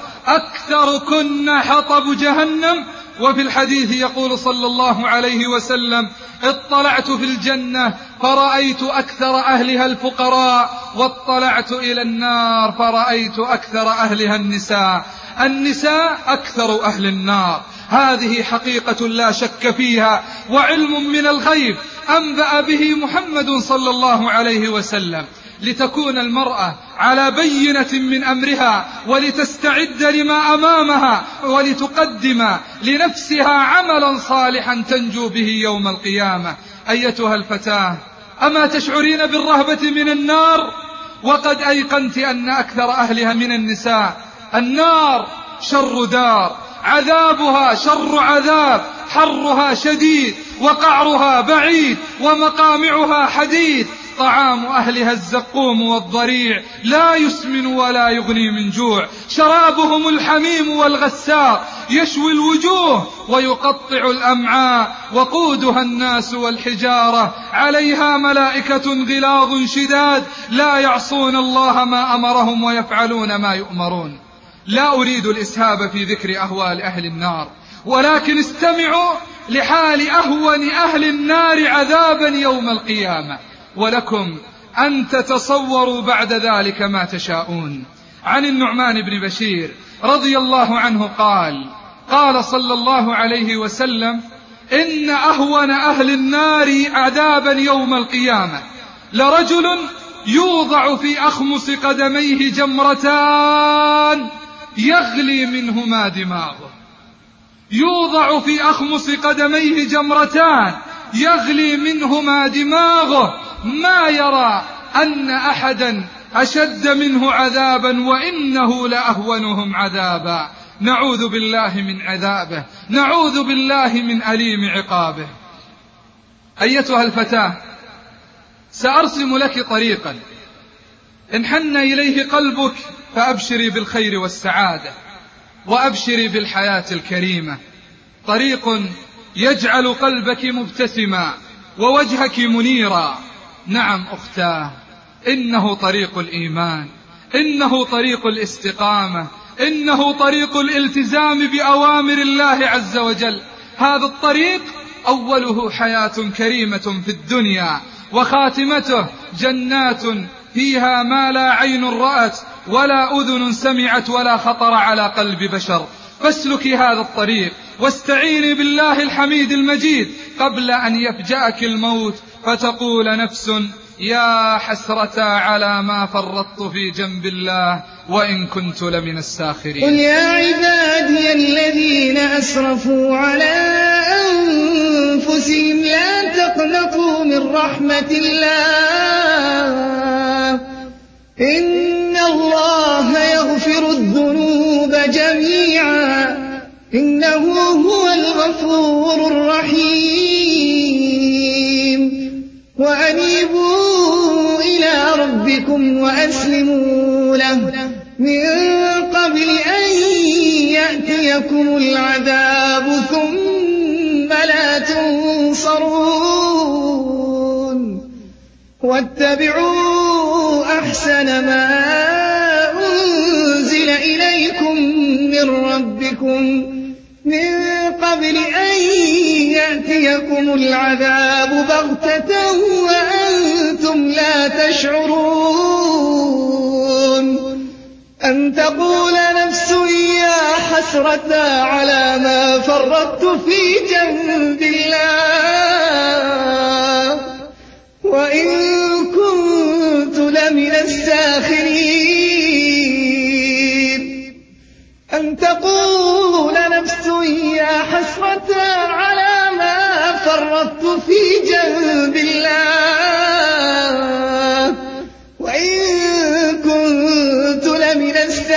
[SPEAKER 2] أكثركن حطب جهنم. وفي الحديث يقول صلى الله عليه وسلم: اطلعت في الجنة فرأيت أكثر أهلها الفقراء، واطلعت إلى النار فرأيت أكثر أهلها النساء. النساء أكثر أهل النار، هذه حقيقة لا شك فيها، وعلم من الغيب أنبأ به محمد صلى الله عليه وسلم، لتكون المرأة على بينة من أمرها، ولتستعد لما أمامها، ولتقدم لنفسها عملا صالحا تنجو به يوم القيامة. أيتها الفتاة، أما تشعرين بالرهبة من النار وقد أيقنت أن أكثر أهلها من النساء؟ النار شر دار، عذابها شر عذاب، حرها شديد، وقعرها بعيد، ومقامعها حديد، طعام أهلها الزقوم والضريع، لا يسمن ولا يغني من جوع، شرابهم الحميم والغساق، يشوي الوجوه ويقطع الأمعاء، وقودها الناس والحجارة، عليها ملائكة غلاظ شداد لا يعصون الله ما أمرهم ويفعلون ما يؤمرون. لا أريد الإسهاب في ذكر أهوال أهل النار، ولكن استمعوا لحال أهون أهل النار عذابا يوم القيامة، ولكم أن تتصوروا بعد ذلك ما تشاءون. عن النعمان بن بشير رضي الله عنه قال صلى الله عليه وسلم: إن أهون أهل النار عذابا يوم القيامة لرجل يوضع في أخمص قدميه جمرتان يغلي منهما دماغه. يوضع في أخمص قدميه جمرتان يغلي منهما دماغه، ما يرى أن أحدا أشد منه عذابا، وإنه لأهونهم عذابا. نعوذ بالله من عذابه، نعوذ بالله من أليم عقابه. أيتها الفتاة، سأرسم لك طريقا إن حن إليه قلبك فأبشري بالخير والسعادة، وأبشري بالحياة الكريمة. طريق يجعل قلبك مبتسما ووجهك منيرا. نعم أختاه، إنه طريق الإيمان، إنه طريق الاستقامة، إنه طريق الالتزام بأوامر الله عز وجل. هذا الطريق أوله حياة كريمة في الدنيا، وخاتمته جنات فيها ما لا عين رأت ولا أذن سمعت ولا خطر على قلب بشر. فاسلكي هذا الطريق، واستعيني بالله الحميد المجيد قبل أن يفجأك الموت، فتقول نفس: يا حسرة على ما فرطت في جنب الله وإن كنت لمن الساخرين.
[SPEAKER 5] قل يا عبادي الذين أسرفوا على أنفسهم لا تقنطوا من رحمة الله، إن الله يغفر الذنوب جميعا، إنه هو الغفور الرحيم. وأنيبوا إلى ربكم وأسلموا له من قبل أن يأتيكم العذاب ثم لا تنصرون. واتبعوا أحسن ما أنزل إليكم من ربكم من قبل أن يأتيكم العذاب بغتة وأنتم لا تشعرون. أن تقول نفس: يا حسرة على ما فرطت في جنب الله وإن كنت لمن الساخرين. أن تقول نفس: يا حسرة على ما فرطت في جنب الله وإن كنت لمن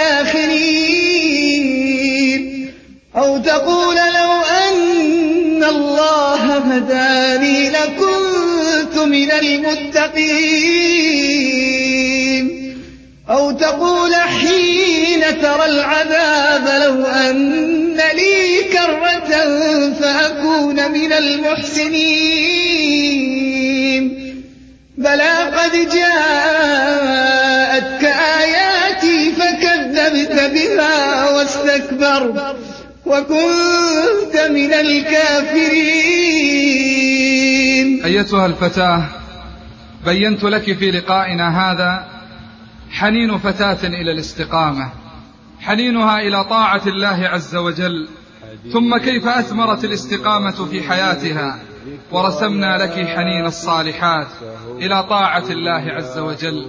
[SPEAKER 5] الساخرين. أو تقول: لو أن الله هداني لكنت من المتقين. أو تقول حين ترى العذاب: لو أن لي كرة فأكون من المحسنين. بلى قد جاءتك آياتي فكذبت بها واستكبرت وكنت من الكافرين.
[SPEAKER 2] أيتها الفتاة، بينت لك في لقائنا هذا حنين فتاة إلى الاستقامة، حنينها إلى طاعة الله عز وجل، ثم كيف أثمرت الاستقامة في حياتها، ورسمنا لك حنين الصالحات إلى طاعة الله عز وجل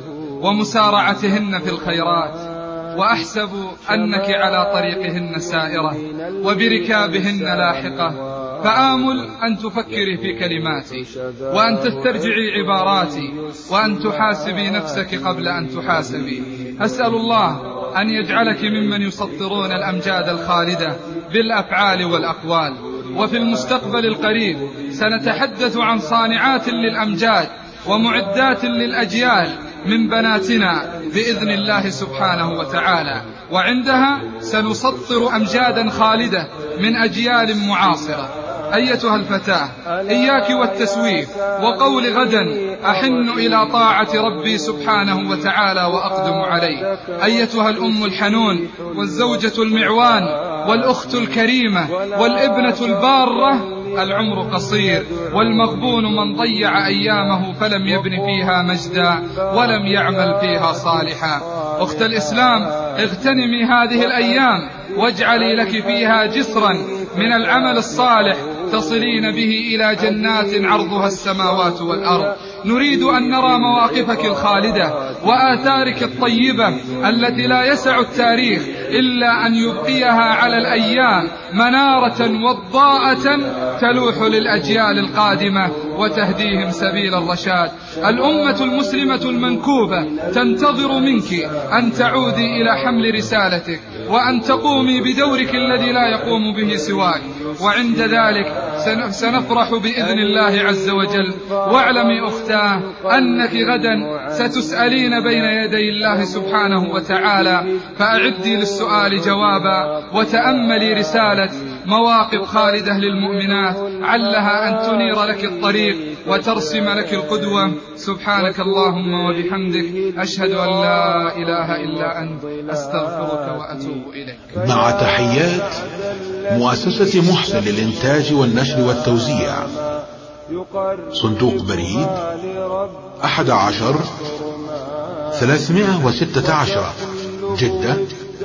[SPEAKER 2] ومسارعتهن في الخيرات، وأحسب أنك على طريقهن سائرة وبركابهن لاحقة، فآمل أن تفكري في كلماتي، وأن تسترجعي عباراتي، وأن تحاسبي نفسك قبل أن تحاسبي. أسأل الله أن يجعلك ممن يسطرون الأمجاد الخالدة بالأفعال والأقوال. وفي المستقبل القريب سنتحدث عن صانعات للأمجاد ومعدات للأجيال من بناتنا بإذن الله سبحانه وتعالى، وعندها سنسطر أمجادا خالدة من أجيال معاصرة. أيتها الفتاة، إياك والتسويف وقول غدا أحن إلى طاعة ربي سبحانه وتعالى وأقدم عليه. أيتها الأم الحنون والزوجة المعوان والأخت الكريمة والابنة البارة، العمر قصير، والمغبون من ضيع أيامه فلم يبن فيها مجدا ولم يعمل فيها صالحا. أخت الإسلام، اغتنمي هذه الأيام واجعلي لك فيها جسرا من العمل الصالح تصلين به إلى جنات عرضها السماوات والأرض. نريد أن نرى مواقفك الخالدة وآثارك الطيبة التي لا يسع التاريخ إلا أن يبقيها على الأيام منارة وضاءة تلوح للأجيال القادمة وتهديهم سبيل الرشاد. الأمة المسلمة المنكوبة تنتظر منك أن تعودي إلى حمل رسالتك وأن تقومي بدورك الذي لا يقوم به سواك، وعند ذلك سنفرح بإذن الله عز وجل. واعلمي أختاه أنك غدا ستسألين بين يدي الله سبحانه وتعالى، فأعدي للسؤال جوابا وتأملي رسالة مواقف خالدة للمؤمنات علها أن تنير لك الطريق وترسم لك القدوة. سبحانك اللهم وبحمدك، أشهد أن لا إله إلا أنت، أستغفرك وأتوب إليك.
[SPEAKER 4] مع تحيات مؤسسة محسن للإنتاج والنشر والتوزيع، صندوق بريد 11316 جدة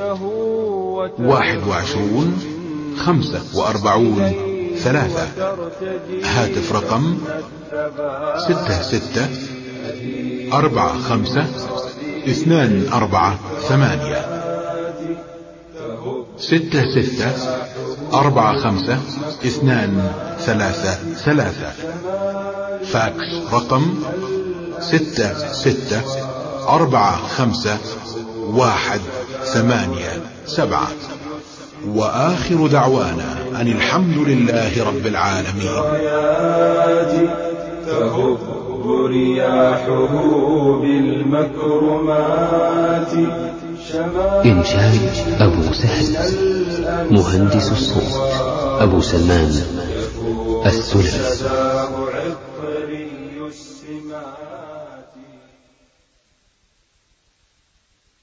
[SPEAKER 4] 21/45/3. هاتف رقم 66452448 66452453. فاكس رقم 66452187. وآخر دعوانا أن الحمد لله رب العالمين.
[SPEAKER 3] تهب رياحه بالمكرمات.
[SPEAKER 1] إنشاد أبو سهل، مهندس الصوت أبو سلمان السلمي.